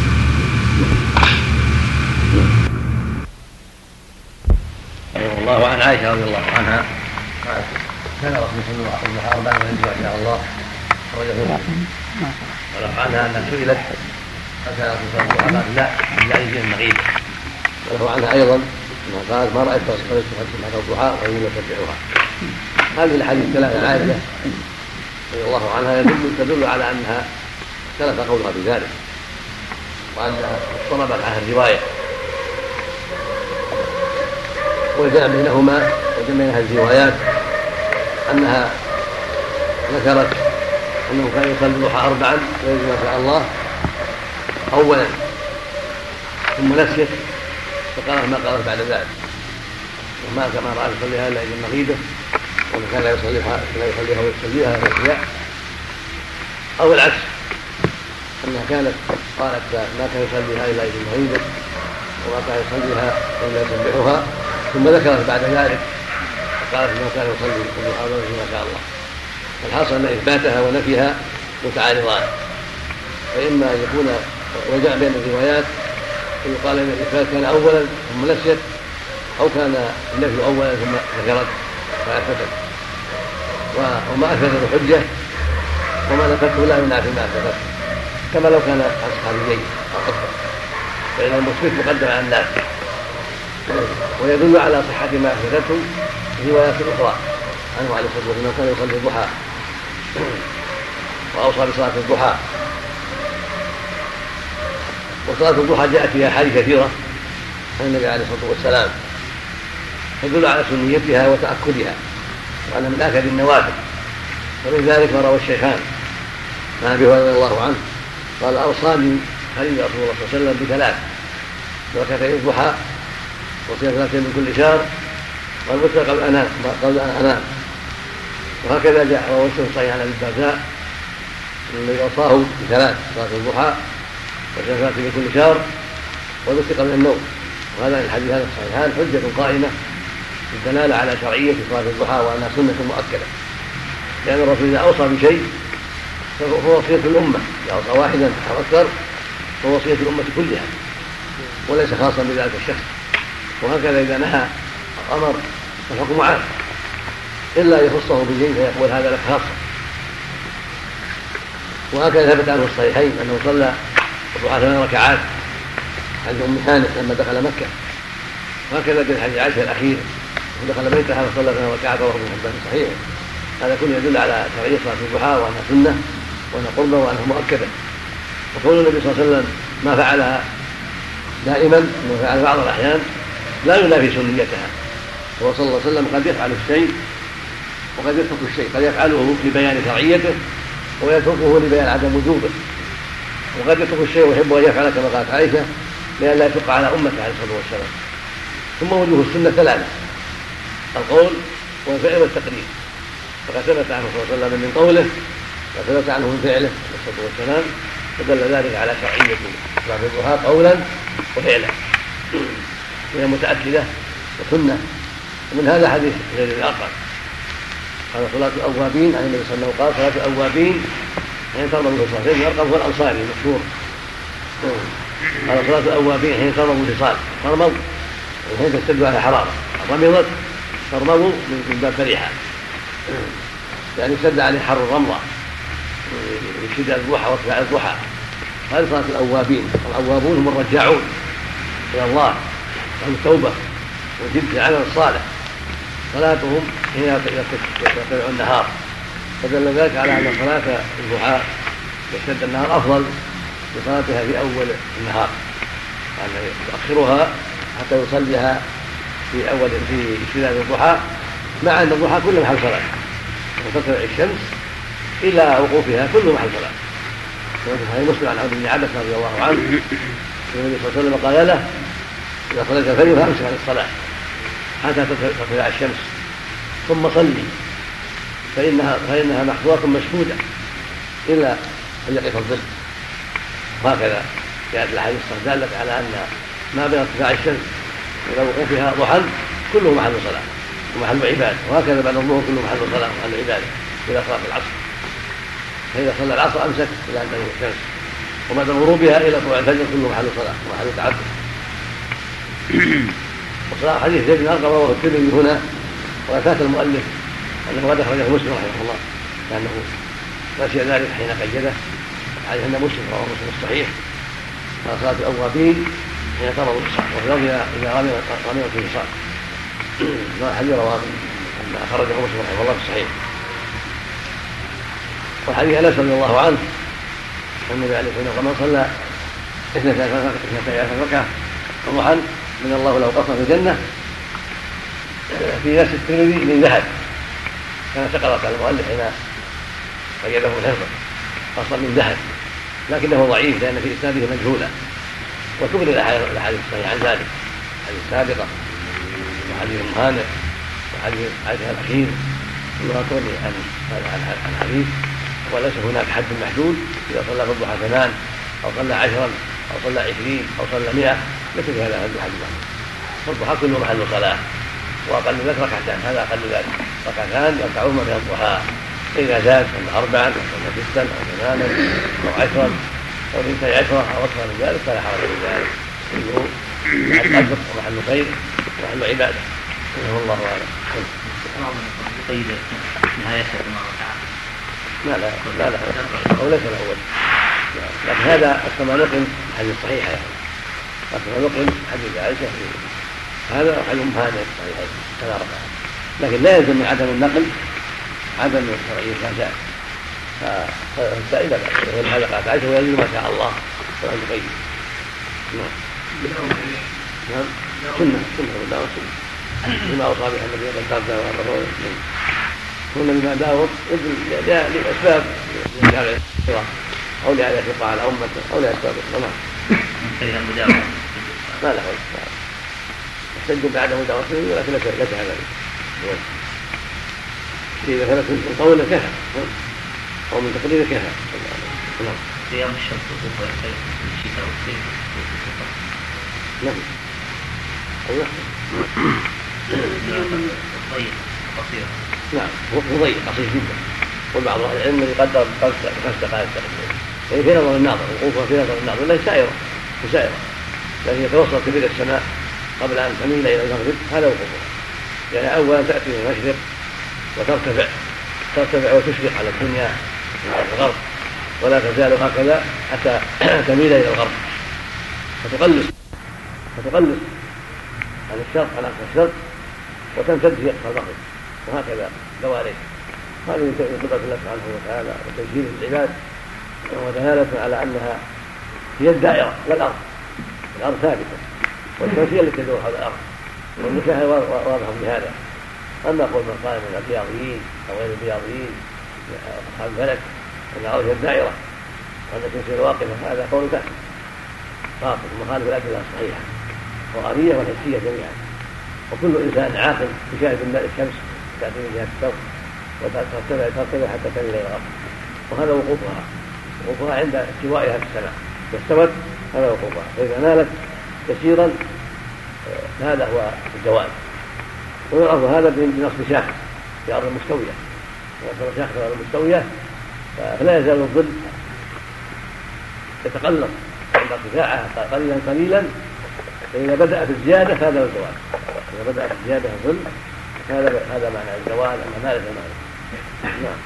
الله عن عائشة رضي الله عنها قالت كان رسول الله صلى الله عليه وسلم أربعا من ما شاء الله رجل ولو عنها أنها سئلت فكان رسول الله صلى الله عليه وسلم لا يعني فيه المغيب. وله عنها أيضا أنها قالت ما رأيت رسول الله صلى الله عليه وسلم الضحى وهي يتبعها. هذه الحديث ثلاثة عائشة رضي الله عنها يدل تدل على أنها اختلف قولها بذلك وأنها اضطربت عنها الرواية وجاء بينهما وجاء بينها الروايات أنها ذكرت أنه كان يصلي الضحى أربعا ويجب ما شاء الله أولا ثم نسيت فقالت ما قالت بعد ذلك وما كما رأى يصليها إلا إذا مغيبة وأنه كان لا يصليها لا يصليها ويصليها نسيا أو العكس أنها كانت قالت ما كان يصليها إلا إذا مغيبة وما كان يصليها إلا يسبحها ثم ذكرت بعد ذلك فقالت انه كان يصلي الضحى ما شاء الله. الحاصل ان اثباتها ونفيها متعارضان، فاما ان يكون وجاء بين الروايات ويقال ان الاثبات كان اولا ثم نسيت، او كان النفي اولا ثم ذكرت فاثبتت، وما اثبتت حجه وما نفته لا يمنع فيما اثبتت، كما لو كان عن صحابيين او اكثر، فان المثبت مقدم على الناس. ويدل على صحة ما أثبتته روايات أخرى عنه عليه الصلاة والسلام كان يصلي الضحى وأوصى بصلاة الضحى. وصلاة الضحى جاءت فيها أحاديث كثيرة عن النبي عليه الصلاة والسلام تدل على سنيتها وتأكدها وأن من آكد النوافل، ومن ذلك ما روى الشيخان عن أبي هريرة رضي الله عنه قال أوصاني خليل رسول الله صلى الله عليه وسلم بثلاث: بركتي الضحى وصيام ثلاثين من كل شهر والوتر قبل أنام قبل أن أنام. وهكذا جاء ووسط صحيح عن أبي الدرداء الذي أوصاه بثلاث: صلاة الضحى وصيام ثلاثين من كل شهر والوتر قبل النوم. وهذا الحديث هذا الصحيحان حجة قائمة بالدلالة على شرعية صلاة الضحى وأنها سنة مؤكدة، لأن الرسول إذا أوصى بشيء فهو وصية الأمة، إذا أوصى واحدا أو أكثر فهو وصية الأمة كلها وليس خاصا بذلك الشخص. وهكذا إذا نهى أمر فالحكم عام إلا يخصه بشيء فيقول هذا لك خاصة. وهكذا ثبت عنه الصحيحين أنه صلى الضحى ثمان ركعات عند أم هانئ لما دخل مكة، وهكذا في حديث عائشة الأخير ودخل بيتها وصلى ثمان ركعات وهو ابن حبان صحيح. هذا كله يدل على شرعية صلاة الضحى وأنها سنة وأنها قربة وأنها مؤكدة. وقول النبي صلى الله عليه وسلم ما فعلها دائما انه فعل بعض الأحيان لا ينافي سنيتها. هو صلى الله عليه وسلم قد يفعل الشيء وقد يترك الشيء، قد يفعله لبيان شرعيته ويتركه لبيان عدم وجوبه، وقد يترك الشيء ويحب ان يفعل كما قالت عائشه لئلا لا يشق على امته عليه الصلاه والسلام. ثم وجوه السنه ثلاثه: القول والفعل والتقرير. فقد ثبت عنه صلى الله عليه وسلم من قوله وثبت عنه من فعله عليه الصلاه والسلام، فدل ذلك على شرعيه صلاه الضحى قولا وفعلا وهي متأكدة وسنة. ومن هذا حديث غير الأرقم قال صلاة الأوابين عن النبي صلى الله عليه وسلم قال صلاة الأوابين حين ترموا الفصال. غير الأرقم هو الأنصاري المشهور قال صلاة الأوابين حين ترموا الفصال. ترموا وحين تشتد على حرارة، رمضت ترموا من باب فرحة يعني اشتد عليه حر الرمضة بشدة الضحى وارتفاع الضحى. هذه صلاة الأوابين. الأوابون هم الرجاعون إلى الله عن التوبة وجد العمل الصالح. صلاتهم حين يرتفع النهار، فدل ذلك على أن صلاة الضحى يشتد النهار أفضل بصلاتها في أول النهار، يعني يؤخرها حتى يصليها في أول في اشتداد الضحى، مع أن الضحى كله محل صلاة وتطلع الشمس إلى وقوفها كله محل صلاة. وفي مسلم عن عبد بن عباس رضي الله عنه النبي صلى الله عليه وسلم قال له: إذا صليت الفجر فأمسك عن الصلاة حتى تطلع الشمس ثم صلي فإنها فإنها محظورة مشهودة إلا أن يقف الظل. وهكذا جاءت الأحاديث دالت على أن ما بين ارتفاع الشمس إلى وقوفها ضحى كله محل صلاة ومحل عبادة، وهكذا بعد الظهر كله محل صلاة ومحل عبادة إلى صلاة العصر. فإذا صلى العصر أمسك إلى أن تغيب الشمس، وبعد غروبها إلى طلوع الفجر كله محل صلاة ومحل تعبد. وصلاة حديث زيد بن أرقم رواه الترمذي هنا، وأفات المؤلف أنه قد أخرجه مسلم رحمه الله لأنه نسي ذلك حين قيده، حديث أن مسلم رواه مسلم الصحيح قال صلاة الأوابين حين تمر الإصابة، وفي الأرض إذا غمرت الإصابة. الحديث رواه أخرجه مسلم رحمه الله في الصحيح. وحديث أنس رضي الله عنه النبي عليه الصلاة والسلام صلى اثنتي عشرة ركعة ضحى من الله لو قصر في الجنة في نفس الترمذي من ذهب، كان سقط على المؤلف حين قيده الحفظ قصر من ذهب، لكنه ضعيف لأن في إسناده مجهولا، وتغني الأحاديث الصحيحة عن ذلك، الحديث السابقة وحديث مهانئ وحديث عائشة الأخير كلها تغني عن الحديث، وليس هناك حد محدود إذا صلى في الضحى ثمان أو صلى عشرا أو صلى عشرين أو صلى مئة، ليس في هذا حد محدود. فالضحى كله محل صلاة، وأقل ذلك ركعتان، هذا أقل ذلك ركعتان يركعهما من الضحى، فإذا زاد صلى أربعا أو صلى ستا أو ثمانا أو عشرا أو اثنتي عشرة أو أكثر من ذلك فلا حرج من ذلك، كله محل أجر ومحل خير ومحل عبادة. والله أعلم. قيد نهايتها كما ركعت لا لا لا لا أو ليس الأول، لكن هذا كما نقل حديث صحيح يعني، كما نقل حديث عائشة هذا حديث مهانئ صحيح كما ركعت، لكن لا يلزم من عدم النقل عدم الشرعية ما شاء، فالسائلة هذا قالت عائشة ويجب ما شاء الله ولا تقيد. نعم نعم سنة سنة والله سنة بما أوصى بها النبي قد تابع وأمره كنا بما داود لأسباب أو لأن يشق على أمته أو لأسباب الصلاة. ما له يحتج بعدم دعوته ولكن لك هذا إذا ثبت من قول كفى أو من تقرير كفى. صيام الشمس وقوفها يختلف في الشتاء والصيف نعم أيوه طيب قصير نعم هو ضيق قصير جدا، وبعض أهل العلم يقدر خمس دقائق تقريبا، يعني في نظر الناظر وقوفها في نظر الناظر لا سائرة سائرة، لكن يتوصل كبير السماء قبل أن تميل إلى المغرب هذا وقوفها، يعني أولا تأتي من المشرق وترتفع ترتفع وتشرق على الدنيا من الغرب، ولا تزال هكذا حتى تميل إلى الغرب فتقلص فتقلص عن الشرق على أقصى الشرق وتمتد في أقصى المغرب، وهكذا دواليك. هذه من قدرة الله سبحانه وتعالى وتسجيل العباد ودلالة على أنها هي الدائرة لا الأرض، الأرض ثابتة والشمس هي التي تدور حول الأرض، والمشاهد واضح بهذا. أما قول من قال من الرياضيين أو غير الرياضيين أصحاب الفلك أن الأرض هي الدائرة وأن الشمس واقفة، هذا قول كافر باطل مخالف الأدلة الصحيحة والغربية والحسية جميعا. وكل إنسان عاقل يشاهد الشمس تأتي من جهة الشرق وترتفع ترتفع حتى تميل إلى الغرب، وهذا وقوفها وقوفها عند استوائها في السماء، واستوت هذا وقوفها، فإذا نالت يسيرا هذا هو الزوال. ويعرف هذا بنصب شاخص في أرض مستوية، ونصب شاخص في أرض مستوية فلا يزال الظل يتقلص عند ارتفاعها قليلا قليلا، فإذا بدأ في الزيادة فهذا هو الزوال. إذا بدأ في الزيادة الظل هذا هذا معنى الزوال أن مالك المعنى. نعم.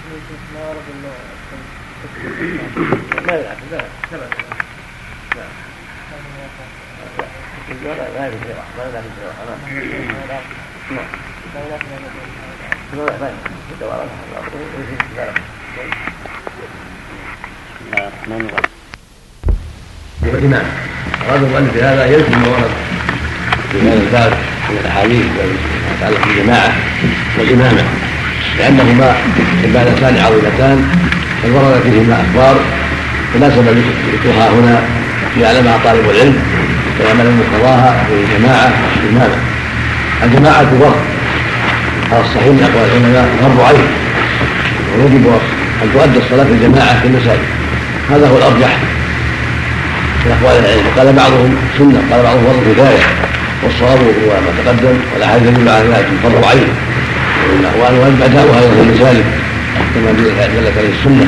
ما يلعب لا ثبت لا لا لا يلعب ما يلعب نعم الإمام أراد المؤلف بهذا ينفي ما ورد في هذا الباب من الأحاديث يتعلق بالجماعة والإمامة، لأنهما عبادتان عظيمتان قد ورد فيهما أخبار تناسب ذكرها هنا ليعلمها طالب العلم ويعمل مقتضاها في الجماعة والإمامة. الجماعة فرض على الصحيح من أقوال العلماء فرض عين، ويجب أن تؤدى الصلاة في الجماعة في المساجد، هذا هو الأرجح من أقوال العلم. وقال بعضهم سنة، قال بعضهم فرض كفاية، والصواب هو ما تقدم والاحاديث تدل على ذلك فرض عين وان واجب اداؤها غير ذلك كما دلت عليه السنه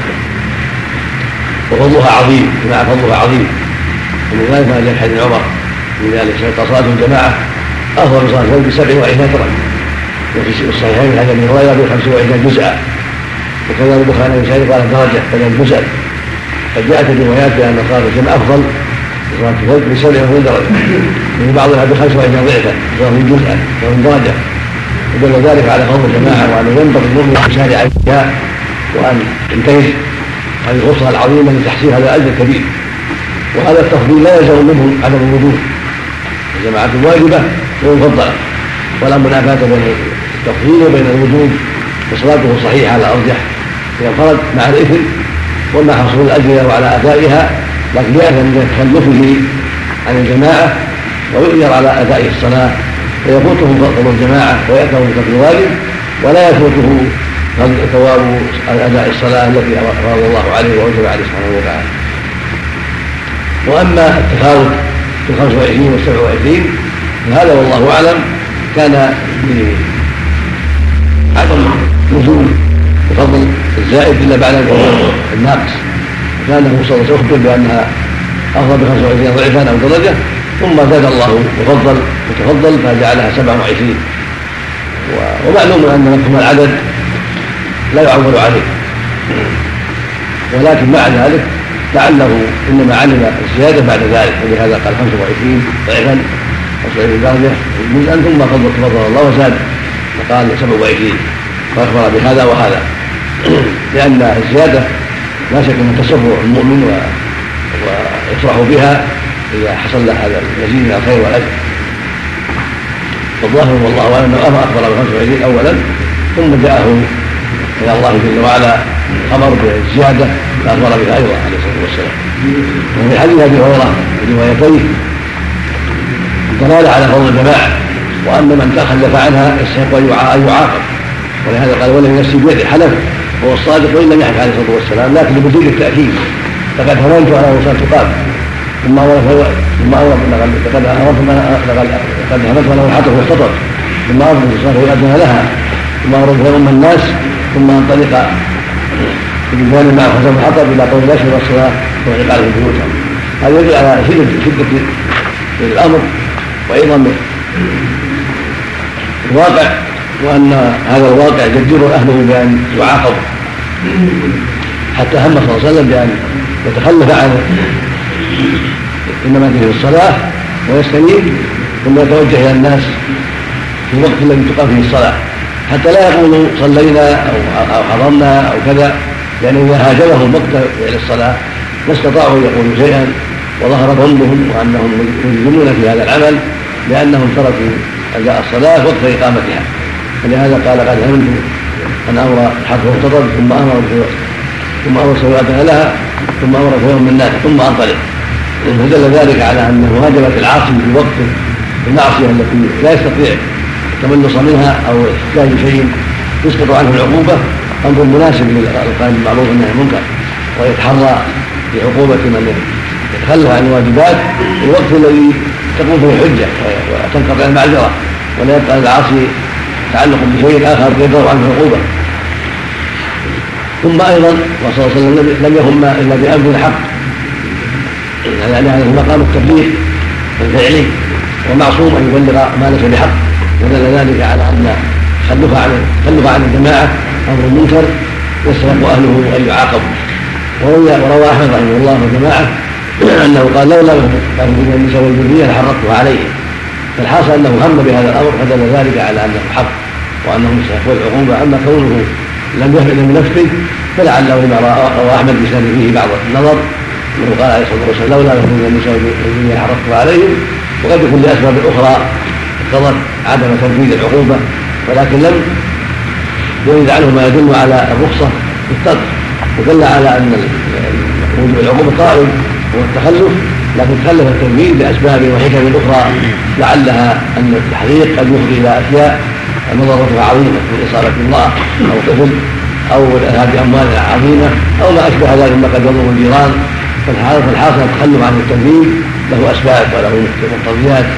وفضلها عظيم جماعه فضلها عظيم ومن ذلك ما جاء حديث عمر من ذلك صلاه الجماعه افضل من صلاه الفجر بسبع وعشرين شطرا وفي الصحيحين من حديث ابي هريره بخمس وعشرين جزءا وكذا البخاري ومسلم قال درجه بدل جزءا قد جاءت الروايات بان صلاه الجماعه افضل من صلاه الفجر بسبع وعشرين درجه من بعضها بخمس وعشرين ضعفا صلاه جزءا ومن درجه ودل ذلك على فضل الجماعه وان ينبغي المؤمن ان يسارع فيها وان ينتهز هذه الفرصه العظيمه لتحصيل هذا الاجر الكبير. وهذا التفضيل لا يلزم منه عدم الوجود، الجماعه واجبه ومفضله ولا منافاه بين التفضيل وبين الوجود وصلاته صحيحه على الارجح اذا انفرد مع الاثم وما حصول الاجر وعلى ادائها، لكن ياثم من تخلفه عن الجماعه ويؤجر على اداء الصلاه فيفوته فضل الجماعه ويأثم بترك الواجب ولا يفوته ثواب اداء الصلاه التي فرض الله عليه واوجب عليه سبحانه وتعالى. واما التفاوت في الخمس وعشرين والسبع وعشرين فهذا والله اعلم كان بعدم نزول وفضل الزائد الا بعد الناقص، وكان صلى الله عليه وسلم يخبر بانها افضل بخمس وعشرين ضعفا او درجه ثم زاد الله وفضل وتفضل فجعلها سبع وعشرين. ومعلوم ان مفهوم العدد لا يعول عليه، ولكن مع ذلك لعله انما علم الزياده بعد ذلك ولهذا قال خمسة وعشرين ضعفا او سبعين درجه جزءا ثم فضل تفضل الله وزاد فقال سبع وعشرين فاخبر بهذا وهذا لان الزياده لا شك ان تسر المؤمن ويفرح بها اذا حصل له هذا المزيد من الخير والاجر. والظاهر والله اعلم انه اخبر بخمسة وعشرين اولا ثم جاءه الى الله جل وعلا خبر بالزياده فاخبر بها ايضا عليه الصلاه والسلام. وفي حديث ابي هريره روايتين دلاله على فضل الجماعه وان من تخلف عنها يستحق ان يعاقب، ولهذا قال والذي نفسي بيده حلف هو الصادق وان لم يحلف عليه الصلاه والسلام لكن بمزيد التاكيد لقد هممت على وصلت تقام ثم اورث ثم اورث لقد لقد هممت له الحطب والخطر ثم اورث الصلاه ويؤذن لها ثم اورث ام الناس ثم انطلق بجانب مع حسن الحطب الى قول الاشهر والصلاه واقامه البيوت. هذا يدل على شده شده الامر وعظم الواقع وان هذا الواقع يجدر اهله بان يعاقبوا، حتى هم صلى الله عليه وسلم بان يتخلف عن انما في الصلاه ويستنيب ثم يتوجه الى الناس في الوقت الذي تقام فيه الصلاه حتى لا يقولوا صلينا او حضرنا او كذا، لان اذا هاجمهم وقت فعل الصلاه ما استطاعوا ان يقولوا شيئا وظهر ظنهم وانهم مجرمون في هذا العمل لانهم تركوا اداء الصلاه وقت اقامتها. فلهذا قال قد هممت ان امر حرف مختطب ثم امر ثم امر سواء لها ثم امر في يوم الناس ثم انطلق، فدل ذلك على ان مواجبه العاصي في وقت المعصيه التي لا يستطيع التملص منها او احتاج شيء يسقط عنه العقوبه امر مناسب للقائم بالمعروف والنهي عن المنكر، ويتحرى بعقوبه من يتخلف عن الواجبات في الوقت الذي تقوم فيه الحجه وتنقطع المعذره ولا يبقى للعاصي تعلق بشيء اخر يدور عنه العقوبه. ثم ايضا صلى الله عليه وسلم لم يهم الا بامر الحق، يعني هذا مقام التبليغ الفعلي ومعصوم ان يبلغ ما ليس بحق، ودل ذلك على ان تخلف عن تخلف عن الجماعه امر منكر يستحق اهله ان يعاقبوا. وروى احمد رحمه الله وجماعه انه قال لولا كانوا من النساء والذريه لحرقتها عليهم، فالحاصل انه هم بهذا الامر فدل ذلك على انه حق وانهم يستحقون العقوبه. اما كونه لم يفعل من نفسه فلعله لما روى احمد بسند فيه بعض النظر انه قال عليه الصلاه والسلام لولا كانوا من النساء والذريه لحرقتها عليهم، وقد يكون لاسباب اخرى اقتضت عدم تنفيذ العقوبه ولكن لم يرد عنه ما يدل على الرخصه في الترك، ودل على ان وجوب العقوبه قائم هو التخلف، لكن تخلف التنفيذ باسباب وحكم اخرى لعلها ان التحقيق قد يفضي الى اشياء مضرتها عظيمه من اصابه امراه او طفل او اذهاب اموال عظيمه او ما اشبه ذلك مما قد يضر الجيران. فالحاصل التخلف عن التنفيذ له اسباب وله مقتضيات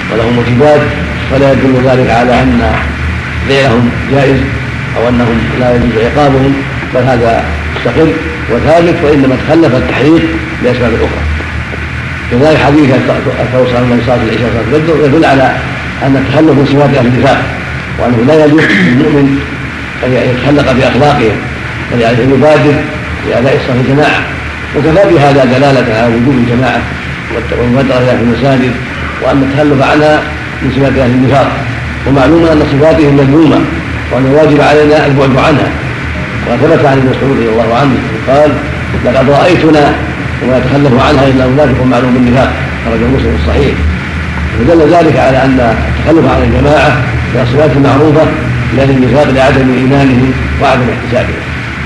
ولهم واجبات، فلا يدل ذلك على أن بيعهم جائز أو أنهم لا يجوز عقابهم، بل هذا مستقل وثابت، وإنما تخلف التحريق لأسباب أخرى. كذلك حديث التوصل من صلاة العشاء صلاة الفجر يدل على أن التخلف من صفات أهل النفاق، وأنه لا يجوز للمؤمن أن يتخلق بأخلاقهم، بل يعني أن يبادر بأداء الصلاة الجماعة. وكفى بهذا دلالة على وجوب الجماعة والمبادرة إليها في المساجد، وأن التخلف عنها من صفات أهل النفاق. ومعلوم أن صفاتهم مذمومة، وأن الواجب علينا البعد عنها. وثبت عن ابن مسعود رضي الله عنه قال: لقد رأيتنا وما يتخلف عنها إلا منافق معلوم بالنفاق، خرج مسلم الصحيح. ودل ذلك على أن التخلف عن الجماعة من الصفات المعروفة لأهل النفاق لعدم إيمانهم وعدم احتسابهم.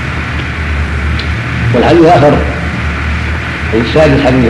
والحديث الآخر السادس حديث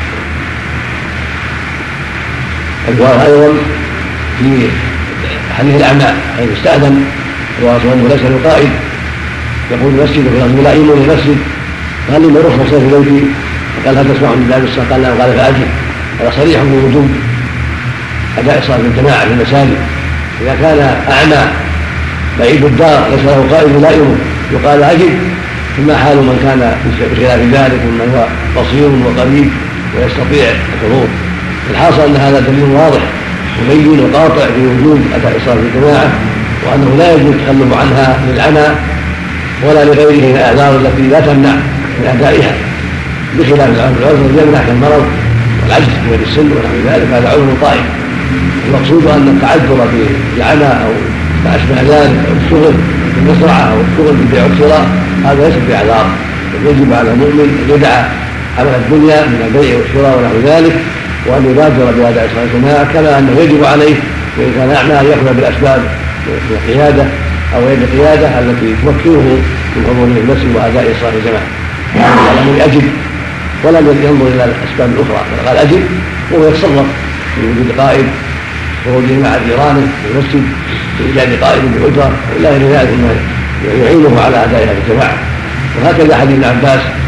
الجوار أيضا في حديث الأعمال، حيث استأذن ورسول ليس القائد يقول المسجد وفي لا يؤمن المسجد، قال لي رخص في بيتي، فقال هل تسمع من باب الصلاة؟ قال لا، قال فأجل. هذا صريح بوجوب أداء صلاة الجماعة في المساجد. إذا كان أعمى بعيد الدار ليس له قائد لا يؤمن يقال أجل، ثم حال من كان بخلاف ذلك ممن هو بصير وقريب ويستطيع الحضور. الحاصل أن هذا دليل واضح مبين وقاطع في وجوب أداء صلاة الجماعة، وأنه لا يجوز التخلف عنها للعمى ولا لغيره من الأعذار التي لا تمنع من أدائها، بخلاف العذر يمنع كالمرض والعجز من السن ونحو ذلك، هذا عذر طائف. المقصود أن التعذر بالعمى أو ما أشبه ذلك أو الشغل بالمزرعة أو الشغل بالبيع والشراء هذا ليس باعذار، يجب على المؤمن أن يدع عمل الدنيا من البيع والشراء ونحو ذلك، وأن يبادر بأداء صلاة الجماعة، كما أنه يجب عليه وإن كان أعمى أن يأخذ بالأسباب من القيادة أو يد القيادة التي تمكنه من حضور المسجد وأداء صلاة الجماعة. قال أنه أجب ولم ينظر إلى الأسباب الأخرى، قال أجب وهو يتصرف في وجود قائد، خروجه مع جيرانه في المسجد، بإيجاد قائد بأجرة إلى غير ذلك مما يعينه على أداء الجماعة. وهكذا حديث ابن عباس